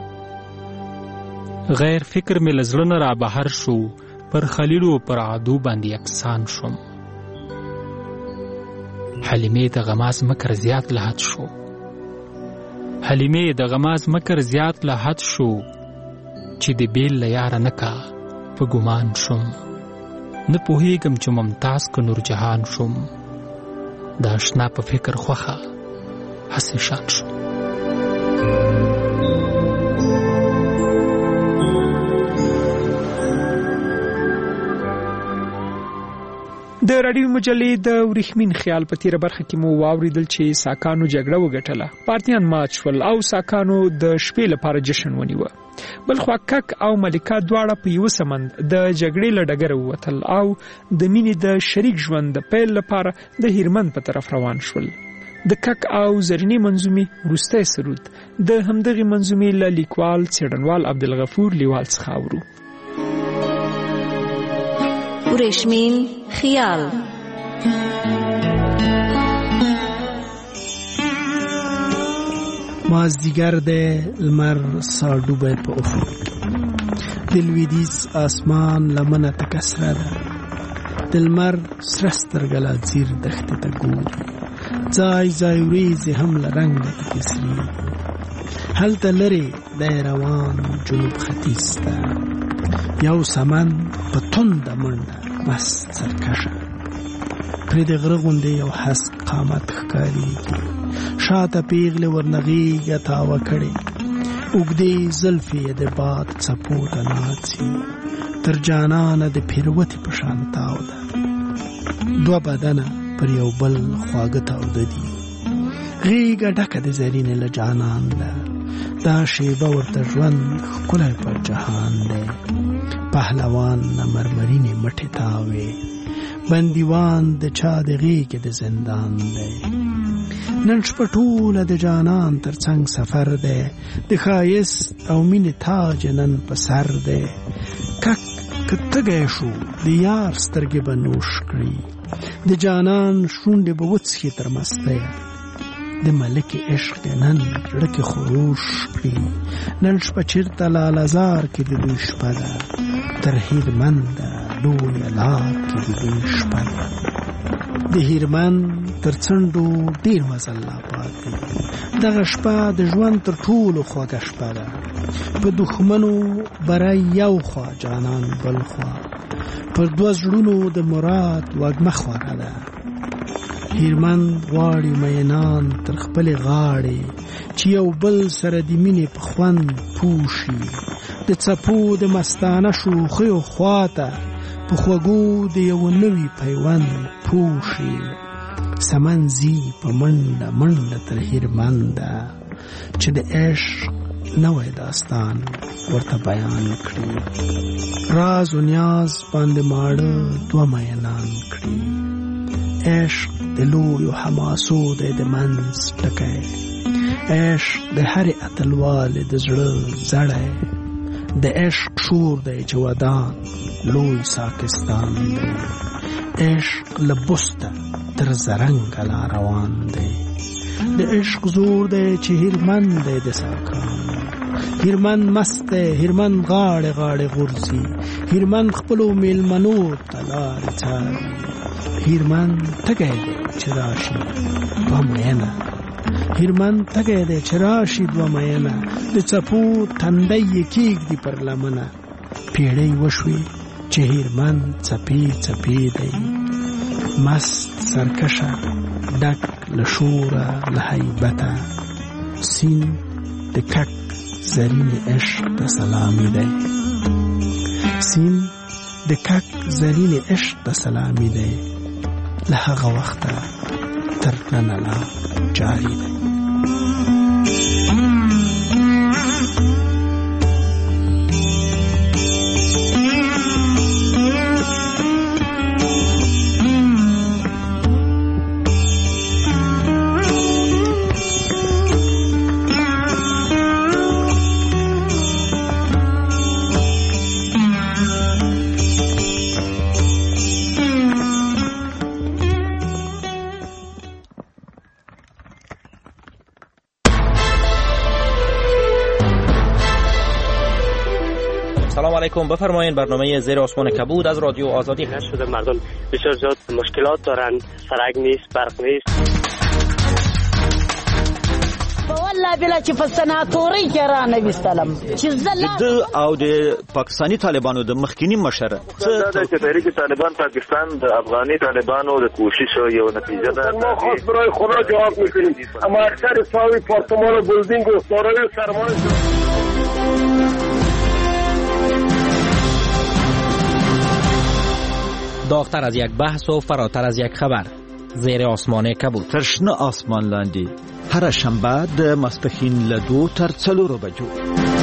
غیر فکر مې له زړه نه را بهر شو، پر خلیلو پر عدو باندې یکسان شوم، حلیمې د غماز مکر زیات له حد شو، حلیمې د غماز مکر زیات له حد شو، چې د بیل له یاره نه کا په ګمان شوم، نه پوهیږم چې ممتاز که نور جهان شم، د آشنا په فکر خوښه هسې شان شم. د راډیو مجلې د ورېښمین خیال په تیره برخه کې مو واوریدل چې ساکانو جګړه وګټله، پارتیان مات شول او ساکانو د شپې لپاره جشن ونیوه. بلخوا کک او ملکه دواړه په یو سمند د جګړې له ډګره ووتل او د مینې د شریک ژوند د پیل لپاره د هیرمند په طرف روان شول. د کک او زرینې منظومې وروستی سرود د همدغې منظومې له لیکوال څېړنوال عبدالغفور لیوال څخه اورو. ورېښمین خیال. مازدیګر د لمر ساډوبی په افق د لویدیځ اسمان لمنه تکه سره ده، د لمر سره سترګه لا ځیر دښتې ته ګوري، ځای ځای وریځې هم له رنګه پکې سرې. هلته لرې دی روان جنوب ختیځ ته، یو سمن په تنده منډه مست سرکشه، پرې د غره غوندې یو هسک قامت ښکارېږي، شاته پیغلې ورنغېږه تاوه کړې، اوږدې زلفې یې د باد څپو ته ناڅي، تر جانانه د پیروتې په شان تاو ده، دوه بدنه پر یو بل خواږه تاوده دي، غېږه ډکه د زرینې له جانان ده، دا شیبه ورته ژوند ښکلی پر جهان دی، پهلوان نه مرمرینې مټې تاوې، بندیوان د چا د غېږې د زندان دی، نن شپه ټوله د جانان تر څنګ سفر دی، د ښایست او مینې تاج نن په سر دی، کک که تږی شو د یار سترګې به نوش کړي، د جانان شونډې به وڅښي تر مستیه، د ملک عشق نن زړه کې خروش کړي، نن شپه چېرته لالهزار کې د دوی شپه ده، تر هیرمنده لویه لار کې د دوی شپه ده، د هیرمند تر څنډو ډېر مزل لا پاتې، دغه شپه د ژوند تر ټولو خوږه شپه ده، په دښمنو بری یو خوا جانان بل خوا، پر دوه زړونو د مراد وږمه خوره ده، هیرمند غواړي مینان تر خپلې غاړې، چې یو بل سره د مینې په خوند پوه شي، د څپو د مستانه شوخیو خواته په خوږو د یو نوي پیوند پوه شي، سمن ځي په منډه منډه تر هیرمنده، چې د عشق نوی داستان ورته بیان کړي، راز و نیاز باندې ماړه دوه مینان کړي، عشق د لویو حماسو دی د منځ ټکی، عشق د هرې اتلوالې د زړه زړی، د عشق شور دی چې ودان لوی ساکستان دی، عشق له بسته تر زرنګه لا روان دی، د عشق زور دی چې هیرمند دی د ساکانو، هیرمند مست دی، هیرمند غاړې غاړې غورځي، هیرمند خپلو میلمنو ته لارې څاري، هیرمند تږی دی چې راشي دوه مینه، هیرمند تږی دی چې راشي دوه مینه، د څپو تندی یې کېږدي پر لمنه، پیړۍ وشوې چې هیرمند څپې څپې دی، مست سرکشه ډک له شوره له هیبته، سین د کک زرینې عشق ته سلامي دی، سین د کک زرینې عشق ته سلامي دی، له هغه وخته تر ننه لا جاري دی. بفرمایید برنامه زیر آسمان کبود از رادیو آزادی شده. مردم بسیار زیاد مشکلات دارن، سرک نیست، برق نیست. والله مقابله چې په سناتوري کې را نه وستلم چې د او د پاکستانی طالبانو د مخکینی مشر دا چې تحریک طالبان پاکستان د افغاني طالبانو د کوشش یو نتیجه ده. ما خاص برای خدا جواب میکنیم اما اکثر ساوی پارتمان و بلدینگ و سارای سرمان داغتر از یک بحث و فراتر از یک خبر. زیر آسمان کبود. تر شنه آسمان لاندې هر شنبه د ماسپښین له 2 تر 4 بجو